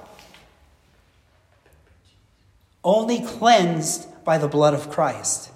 Only cleansed by the blood of Christ.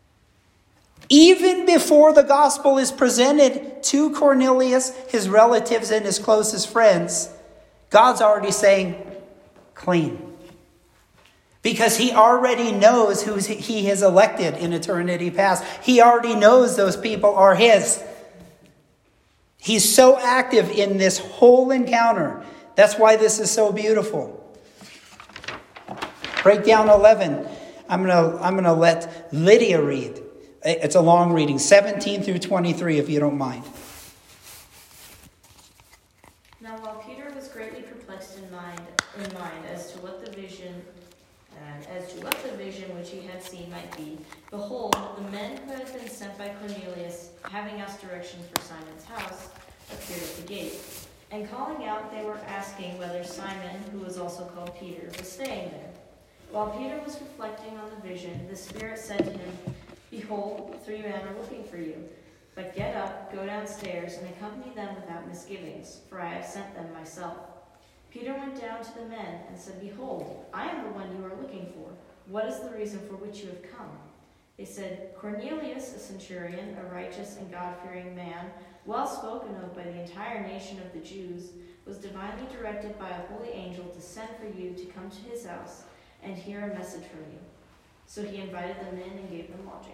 Even before the gospel is presented to Cornelius, his relatives, and his closest friends, God's already saying, clean. Because he already knows who he has elected in eternity past. He already knows those people are his. He's so active in this whole encounter. That's why this is so beautiful. Breakdown eleven. I'm going to I'm going to let Lydia read. It's a long reading. seventeen through twenty-three, if you don't mind. Now while Peter was greatly perplexed in mind, in mind as to what the vision, uh, as to what the vision which he had seen might be, behold, the men who had been sent by Cornelius, having asked direction for Simon's house, appeared at the gate. And calling out, they were asking whether Simon, who was also called Peter, was staying there. While Peter was reflecting on the vision, the Spirit said to him, Behold, three men are looking for you. But get up, go downstairs, and accompany them without misgivings, for I have sent them myself. Peter went down to the men and said, Behold, I am the one you are looking for. What is the reason for which you have come? They said, Cornelius, a centurion, a righteous and God-fearing man, well spoken of by the entire nation of the Jews, was divinely directed by a holy angel to send for you to come to his house and hear a message from you. So he invited them in and gave them lodging.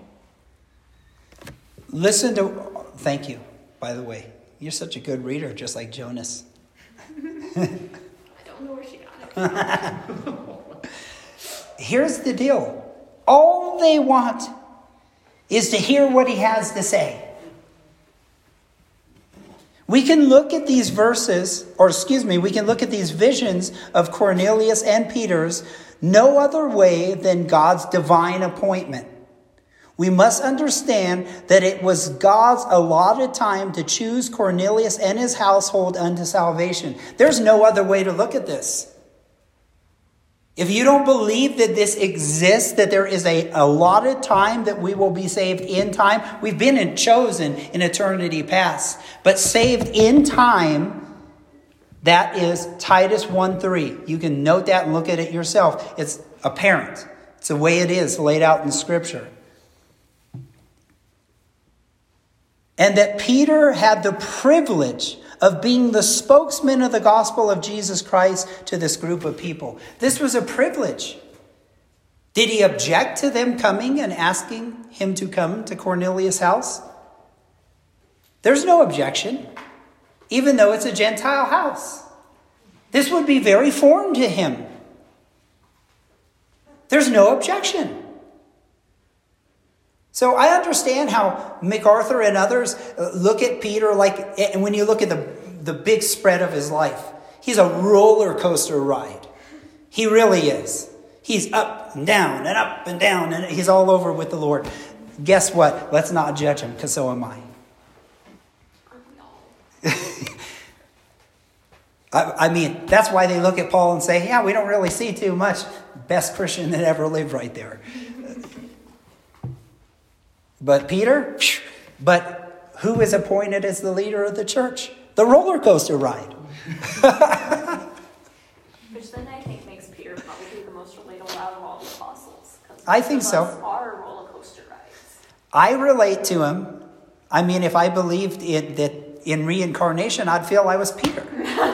Listen to... Thank you, by the way. You're such a good reader, just like Jonas. I don't know where she got it. Here's the deal. All they want is to hear what he has to say. We can look at these verses, or excuse me, we can look at these visions of Cornelius and Peter's no other way than God's divine appointment. We must understand that it was God's allotted time to choose Cornelius and his household unto salvation. There's no other way to look at this. If you don't believe that this exists, that there is a allotted time that we will be saved in time, we've been in, chosen in eternity past, but saved in time, that is Titus one three. You can note that and look at it yourself. It's apparent. It's the way it is laid out in Scripture. And that Peter had the privilege of being the spokesman of the gospel of Jesus Christ to this group of people. This was a privilege. Did he object to them coming and asking him to come to Cornelius' house? There's no objection, even though it's a Gentile house. This would be very foreign to him. There's no objection. So I understand how MacArthur and others look at Peter like, and when you look at the, the big spread of his life, he's a roller coaster ride. He really is. He's up and down and up and down, and he's all over with the Lord. Guess what? Let's not judge him, because so am I. I. I mean, that's why they look at Paul and say, yeah, we don't really see too much. Best Christian that ever lived right there. But Peter, but who is appointed as the leader of the church? The roller coaster ride. Which then I think makes Peter probably the most I think Some of us so. are roller coaster rides. I relate to him. I mean, if I believed it, that in reincarnation, I'd feel I was Peter.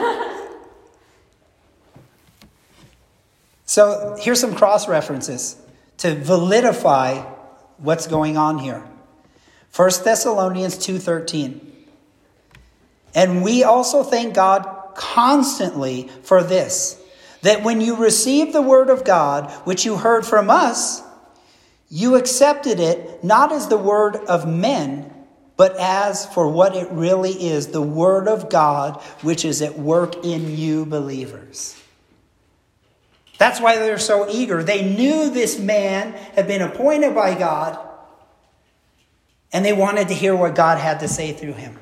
So here's some cross references to validify what's going on here. First Thessalonians two thirteen. And we also thank God constantly for this, that when you received the word of God, which you heard from us, you accepted it not as the word of men, but as for what it really is, the word of God, which is at work in you believers. That's why they're so eager. They knew this man had been appointed by God, and they wanted to hear what God had to say through him.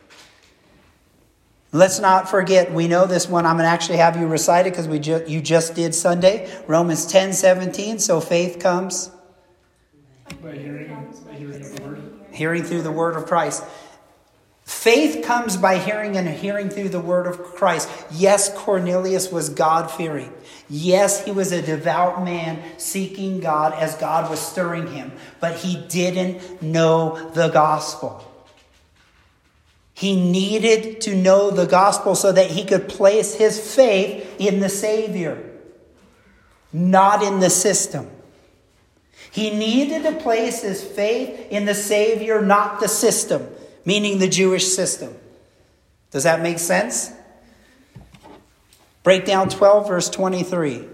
Let's not forget, we know this one. I'm going to actually have you recite it because we ju- you just did Sunday. Romans ten seventeen. So faith comes By hearing, by hearing of the word. hearing through the word of Christ. Faith comes by hearing, and hearing through the word of Christ. Yes, Cornelius was God-fearing. Yes, he was a devout man seeking God as God was stirring him. But he didn't know the gospel. He needed to know the gospel so that he could place his faith in the Savior, not in the system. He needed to place his faith in the Savior, not the system, meaning the Jewish system. Does that make sense? Break down twelve, verse twenty-three.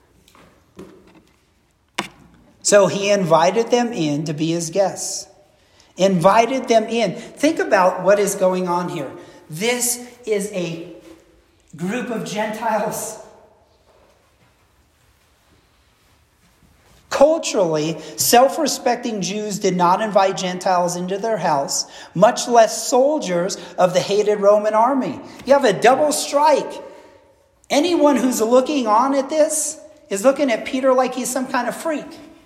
So he invited them in to be his guests. Invited them in. Think about what is going on here. This is a group of Gentiles. Culturally, self-respecting Jews did not invite Gentiles into their house, much less soldiers of the hated Roman army. You have a double strike. Anyone who's looking on at this is looking at Peter like he's some kind of freak.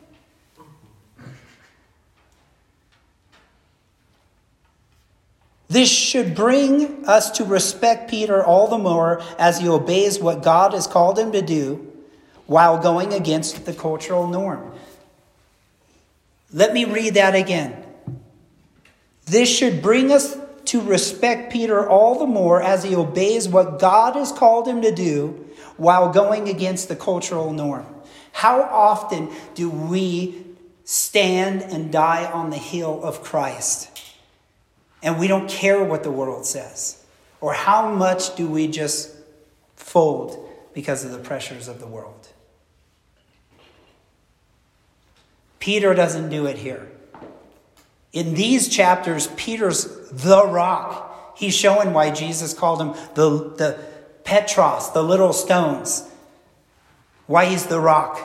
This should bring us to respect Peter all the more as he obeys what God has called him to do while going against the cultural norm. Let me read that again. This should bring us to respect Peter all the more as he obeys what God has called him to do while going against the cultural norm. How often do we stand and die on the hill of Christ? And we don't care what the world says. Or how much do we just fold because of the pressures of the world? Peter doesn't do it here. In these chapters, Peter's the rock. He's showing why Jesus called him the, the Petros, the little stones. Why he's the rock.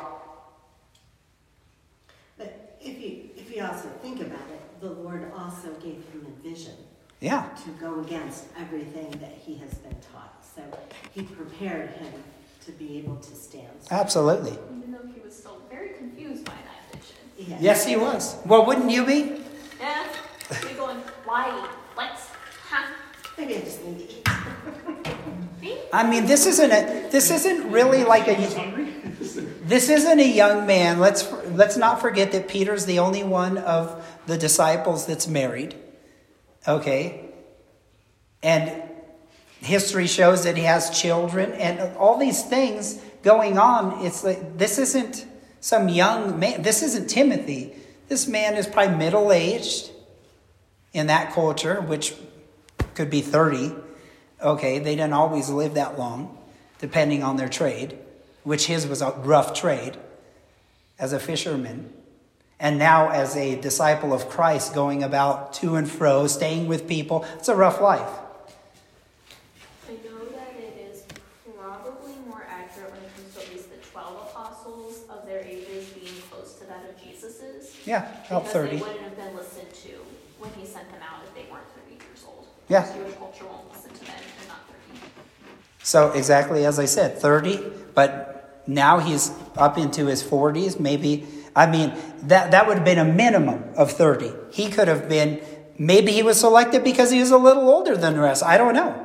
But if you if you also think about it, the Lord also gave him a vision. Yeah. To go against everything that he has been taught. So he prepared him to be able to stand. Absolutely. Even though he was still very confused by that vision. Yes. Yes, he was. Well, wouldn't you be? Yeah. You're going, why? What? Huh? Maybe I just need to eat. Me? I mean, this isn't a, this isn't really like a this isn't a young man. Let's let's not forget that Peter's the only one of the disciples that's married. Okay. And history shows that he has children and all these things going on. It's like, this isn't some young man. This isn't Timothy. This man is probably middle-aged in that culture, which could be thirty. Okay, they didn't always live that long, depending on their trade, which his was a rough trade as a fisherman. And now as a disciple of Christ, going about to and fro, staying with people. It's a rough life. I know that it is probably more accurate when it comes to at least the twelve apostles of their ages being close to that of Jesus's. Yeah, about Because thirty. they wouldn't have been listened to when he sent them out if they weren't thirty years old. Yeah. Jewish culture won't listen to them if they're not thirty. So exactly as I said, thirty, but now he's up into his forties, maybe. I mean, that, that would have been a minimum of thirty. He could have been, maybe he was selected because he was a little older than the rest. I don't know.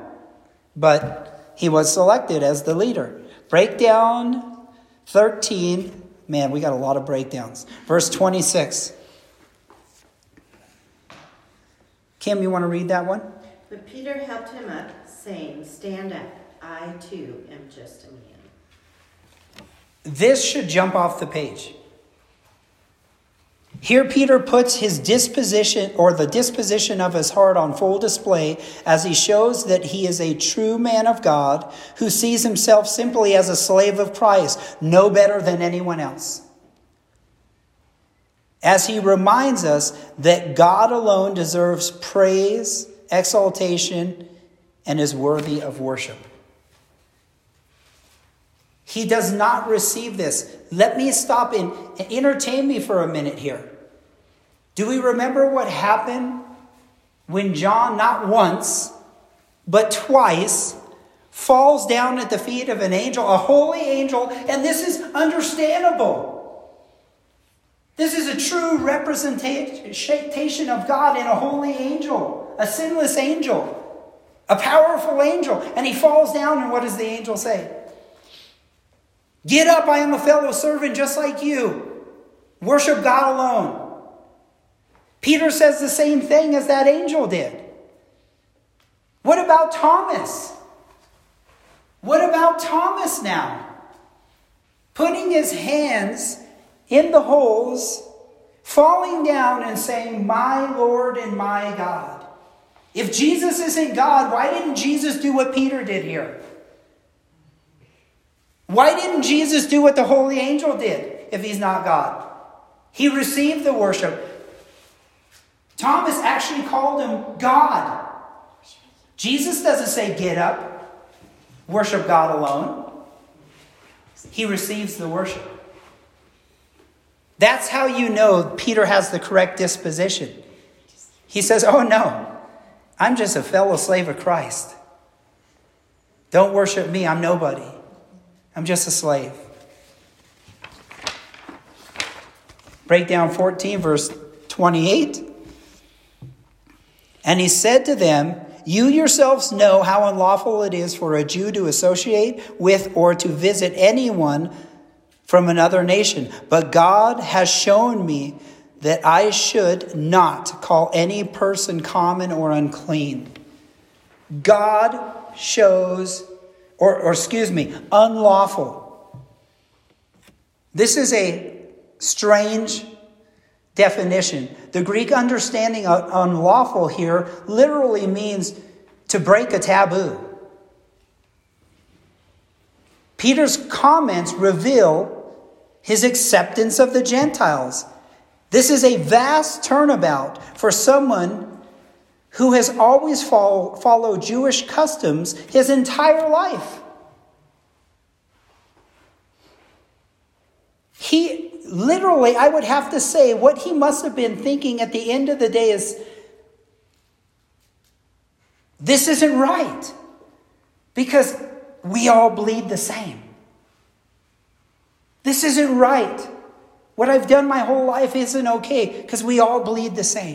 But he was selected as the leader. Break down thirteen, Man, we got a lot of breakdowns. Verse twenty-six. Kim, you want to read that one? But Peter helped him up, saying, "Stand up. I too am just a man." This should jump off the page. Here Peter puts his disposition, or the disposition of his heart, on full display as he shows that he is a true man of God who sees himself simply as a slave of Christ, no better than anyone else. As he reminds us that God alone deserves praise, exaltation, and is worthy of worship. He does not receive this. Let me stop and entertain me for a minute here. Do we remember what happened when John, not once, but twice, falls down at the feet of an angel, a holy angel, and this is understandable. This is a true representation of God in a holy angel, a sinless angel, a powerful angel. And he falls down, and what does the angel say? "Get up, I am a fellow servant just like you. Worship God alone." Peter says the same thing as that angel did. What about Thomas? What about Thomas now? Putting his hands in the holes, falling down and saying, "My Lord and my God." If Jesus isn't God, why didn't Jesus do what Peter did here? Why didn't Jesus do what the holy angel did if he's not God? He received the worship. Thomas actually called him God. Jesus doesn't say, "Get up, worship God alone." He receives the worship. That's how you know Peter has the correct disposition. He says, "Oh no, I'm just a fellow slave of Christ. Don't worship me, I'm nobody. I'm just a slave." Breakdown fourteen, verse twenty-eight. And he said to them, "You yourselves know how unlawful it is for a Jew to associate with or to visit anyone from another nation. But God has shown me that I should not call any person common or unclean." God shows, or, or excuse me, unlawful. This is a strange definition. The Greek understanding of unlawful here literally means to break a taboo. Peter's comments reveal his acceptance of the Gentiles. This is a vast turnabout for someone who has always follow, followed Jewish customs his entire life. He literally, I would have to say, what he must have been thinking at the end of the day is, this isn't right. Because we all bleed the same. This isn't right. What I've done my whole life isn't okay because we all bleed the same.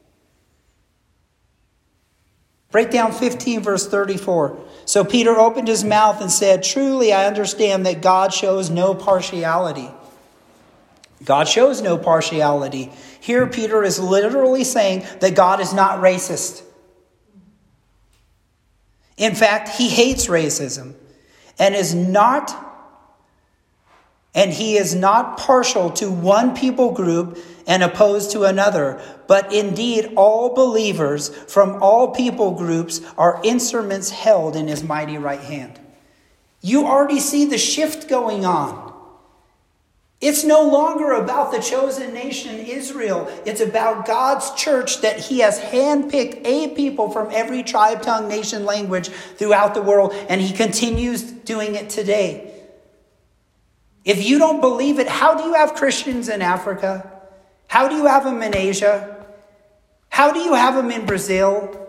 Breakdown fifteen, verse thirty-four. So Peter opened his mouth and said, "Truly I understand that God shows no partiality." God shows no partiality. Here Peter is literally saying that God is not racist. In fact, he hates racism and is not and he is not partial to one people group and opposed to another, but indeed all believers from all people groups are instruments held in his mighty right hand. You already see the shift going on. It's no longer about the chosen nation, Israel. It's about God's church that he has handpicked a people from every tribe, tongue, nation, language throughout the world. And he continues doing it today. If you don't believe it, how do you have Christians in Africa? How do you have them in Asia? How do you have them in Brazil?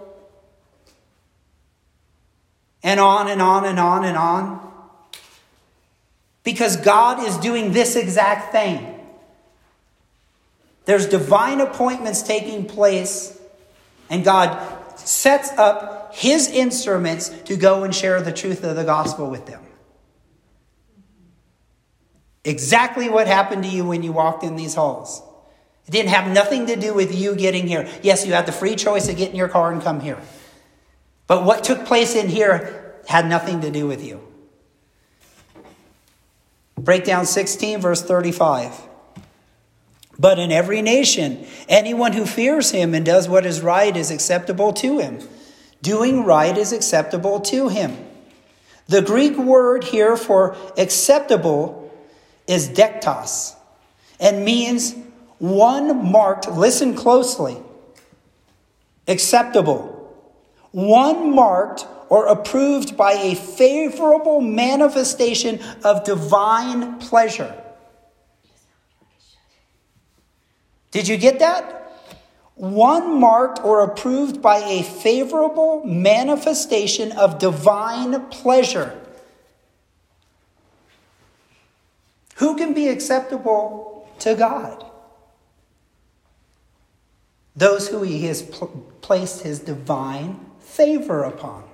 And on and on and on and on. Because God is doing this exact thing. There's divine appointments taking place, and God sets up his instruments to go and share the truth of the gospel with them. Exactly what happened to you when you walked in these halls. It didn't have nothing to do with you getting here. Yes, you had the free choice of getting in your car and come here. But what took place in here had nothing to do with you. Breakdown sixteen, verse thirty-five. But in every nation, anyone who fears him and does what is right is acceptable to him. Doing right is acceptable to him. The Greek word here for acceptable is dektos and means one marked, listen closely, acceptable. One marked or approved by a favorable manifestation of divine pleasure. Did you get that? One marked or approved by a favorable manifestation of divine pleasure. Who can be acceptable to God? Those who he has pl- placed his divine favor upon.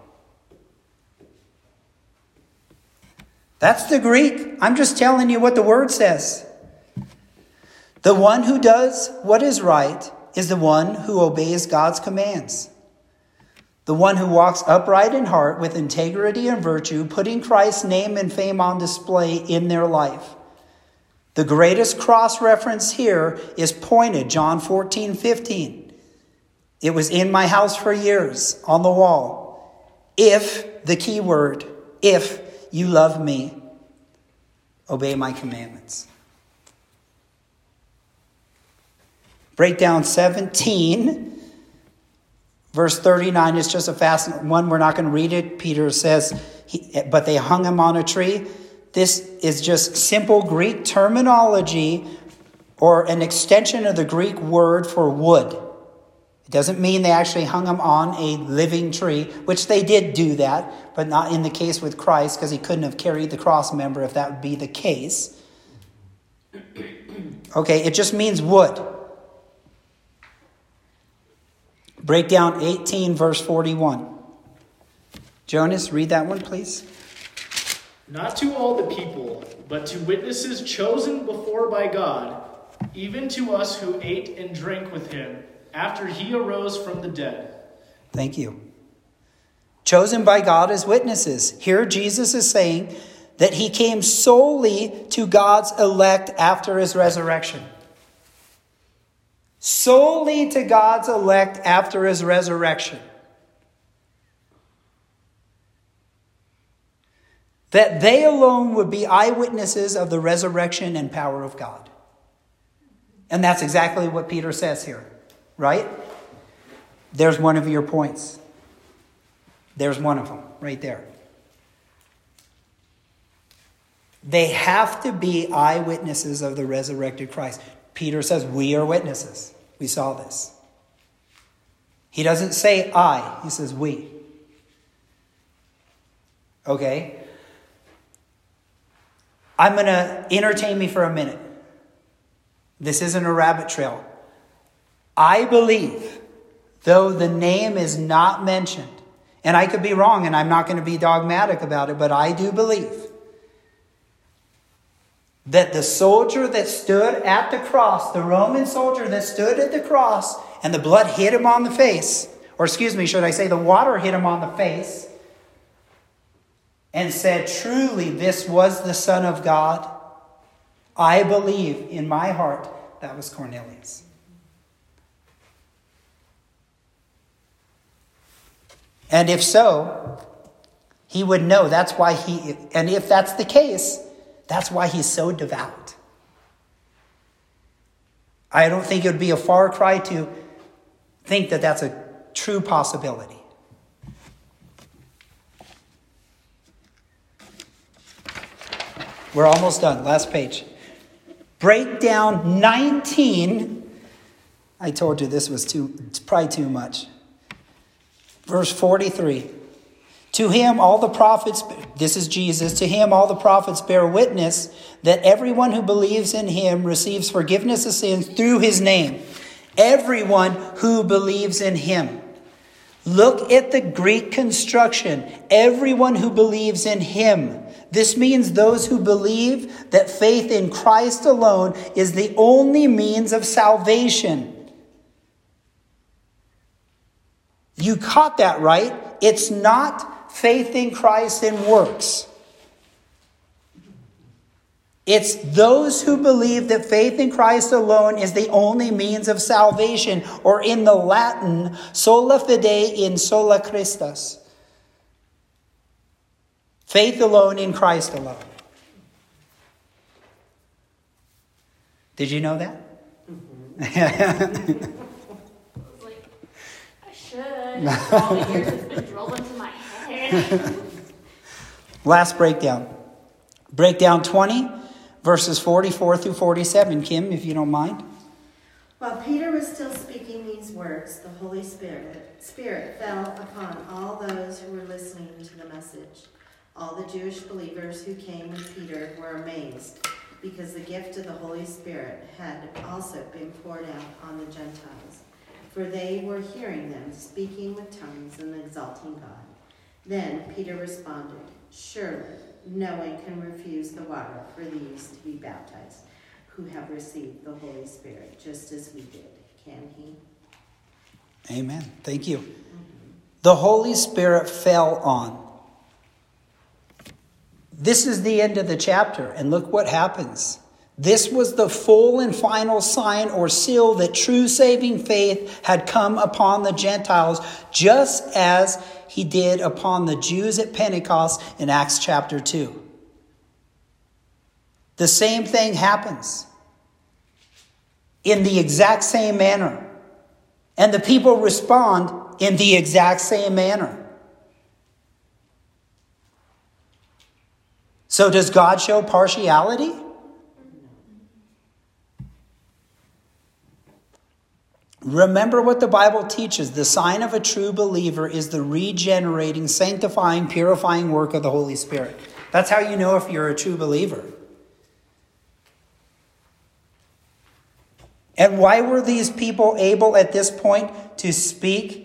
That's the Greek. I'm just telling you what the word says. The one who does what is right is the one who obeys God's commands. The one who walks upright in heart with integrity and virtue, putting Christ's name and fame on display in their life. The greatest cross reference here is pointed, John fourteen fifteen. It was in my house for years on the wall. If, the key word, if you love me, obey my commandments. Breakdown seventeen, verse thirty-nine is just a fast one. We're not going to read it. Peter says, he, but they hung him on a tree. This is just simple Greek terminology or an extension of the Greek word for wood. It doesn't mean they actually hung him on a living tree, which they did do that, but not in the case with Christ because he couldn't have carried the cross, remember, if that would be the case. Okay, it just means wood. Breakdown eighteen, verse forty-one. Jonas, read that one, please. Not to all the people, but to witnesses chosen before by God, even to us who ate and drank with him after he arose from the dead. Thank you. Chosen by God as witnesses. Here Jesus is saying that he came solely to God's elect after his resurrection. Solely to God's elect after his resurrection. That they alone would be eyewitnesses of the resurrection and power of God. And that's exactly what Peter says here, right? There's one of your points. There's one of them right there. They have to be eyewitnesses of the resurrected Christ. Peter says, we are witnesses. We saw this. He doesn't say I, he says we. Okay? I'm going to entertain me for a minute. This isn't a rabbit trail. I believe, though the name is not mentioned, and I could be wrong and I'm not going to be dogmatic about it, but I do believe that the soldier that stood at the cross, the Roman soldier that stood at the cross, and the blood hit him on the face, or excuse me, should I say the water hit him on the face, and said, truly, this was the Son of God. I believe in my heart that was Cornelius. And if so, he would know that's why he, and if that's the case, that's why he's so devout. I don't think it would be a far cry to think that that's a true possibility. We're almost done. Last page. Breakdown nineteen. I told you this was too, it's probably too much. Verse forty-three. To him all the prophets, this is Jesus, to him all the prophets bear witness that everyone who believes in him receives forgiveness of sins through his name. Everyone who believes in him. Look at the Greek construction. Everyone who believes in him. This means those who believe that faith in Christ alone is the only means of salvation. You caught that right? It's not faith in Christ and works. It's those who believe that faith in Christ alone is the only means of salvation, or in the Latin, sola fide in sola Christus. Faith alone in Christ alone. Did you know that? I was like, I should. All the years it's been drilled into my head. Last breakdown. Breakdown twenty, verses forty-four through forty-seven. Kim, if you don't mind. While Peter was still speaking these words, the Holy Spirit, Spirit fell upon all those who were listening to the message. All the Jewish believers who came with Peter were amazed, because the gift of the Holy Spirit had also been poured out on the Gentiles, for they were hearing them speaking with tongues and exalting God. Then Peter responded, "Surely no one can refuse the water for these to be baptized, who have received the Holy Spirit, just as we did, can he?" Amen. Thank you. Mm-hmm. The Holy Spirit fell on. This is the end of the chapter, and look what happens. This was the full and final sign or seal that true saving faith had come upon the Gentiles, just as he did upon the Jews at Pentecost in Acts chapter two. The same thing happens in the exact same manner, and the people respond in the exact same manner. So does God show partiality? Remember what the Bible teaches. The sign of a true believer is the regenerating, sanctifying, purifying work of the Holy Spirit. That's how you know if you're a true believer. And why were these people able at this point to speak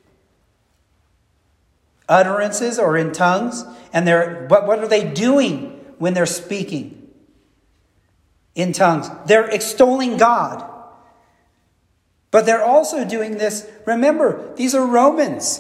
utterances or in tongues? And they're what, what are they doing when they're speaking in tongues? They're extolling God. But they're also doing this. Remember, these are Romans.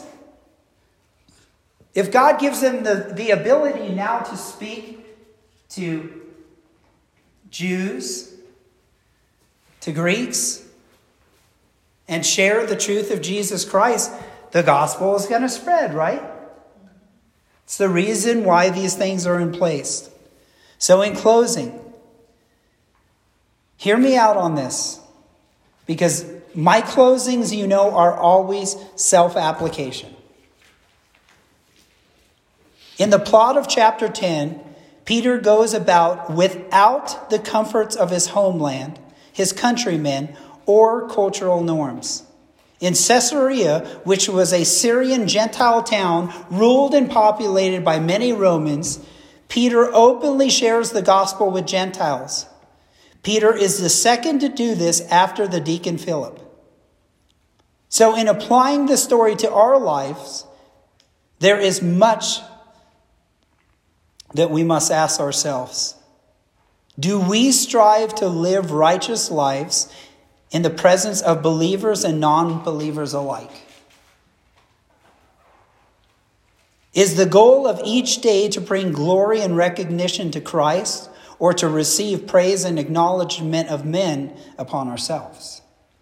If God gives them the, the ability now to speak to Jews, to Greeks, and share the truth of Jesus Christ, the gospel is going to spread, right? It's the reason why these things are in place. So in closing, hear me out on this, because my closings, you know, are always self-application. In the plot of chapter ten, Peter goes about without the comforts of his homeland, his countrymen, or cultural norms. In Caesarea, which was a Syrian Gentile town ruled and populated by many Romans, Peter openly shares the gospel with Gentiles. Peter is the second to do this after the deacon Philip. So in applying the story to our lives, there is much that we must ask ourselves. Do we strive to live righteous lives in the presence of believers and non-believers alike? Is the goal of each day to bring glory and recognition to Christ, or to receive praise and acknowledgement of men upon ourselves?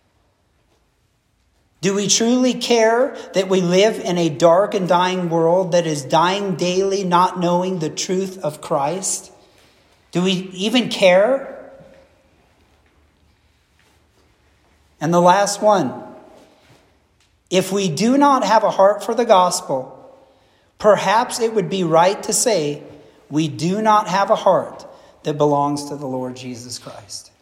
Do we truly care that we live in a dark and dying world that is dying daily, not knowing the truth of Christ? Do we even care? And the last one. If we do not have a heart for the gospel, perhaps it would be right to say we do not have a heart that belongs to the Lord Jesus Christ.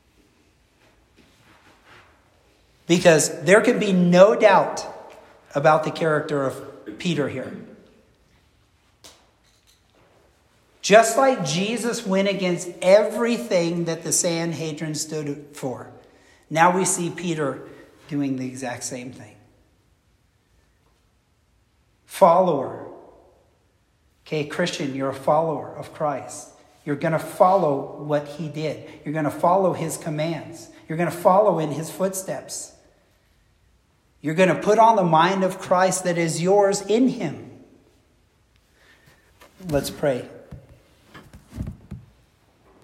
Because there can be no doubt about the character of Peter here. Just like Jesus went against everything that the Sanhedrin stood for, now we see Peter doing the exact same thing. Follower, Okay, Christian, you're a follower of Christ. You're going to follow what he did. You're going to follow his commands. You're going to follow in his footsteps. You're going to put on the mind of Christ that is yours in him. Let's pray.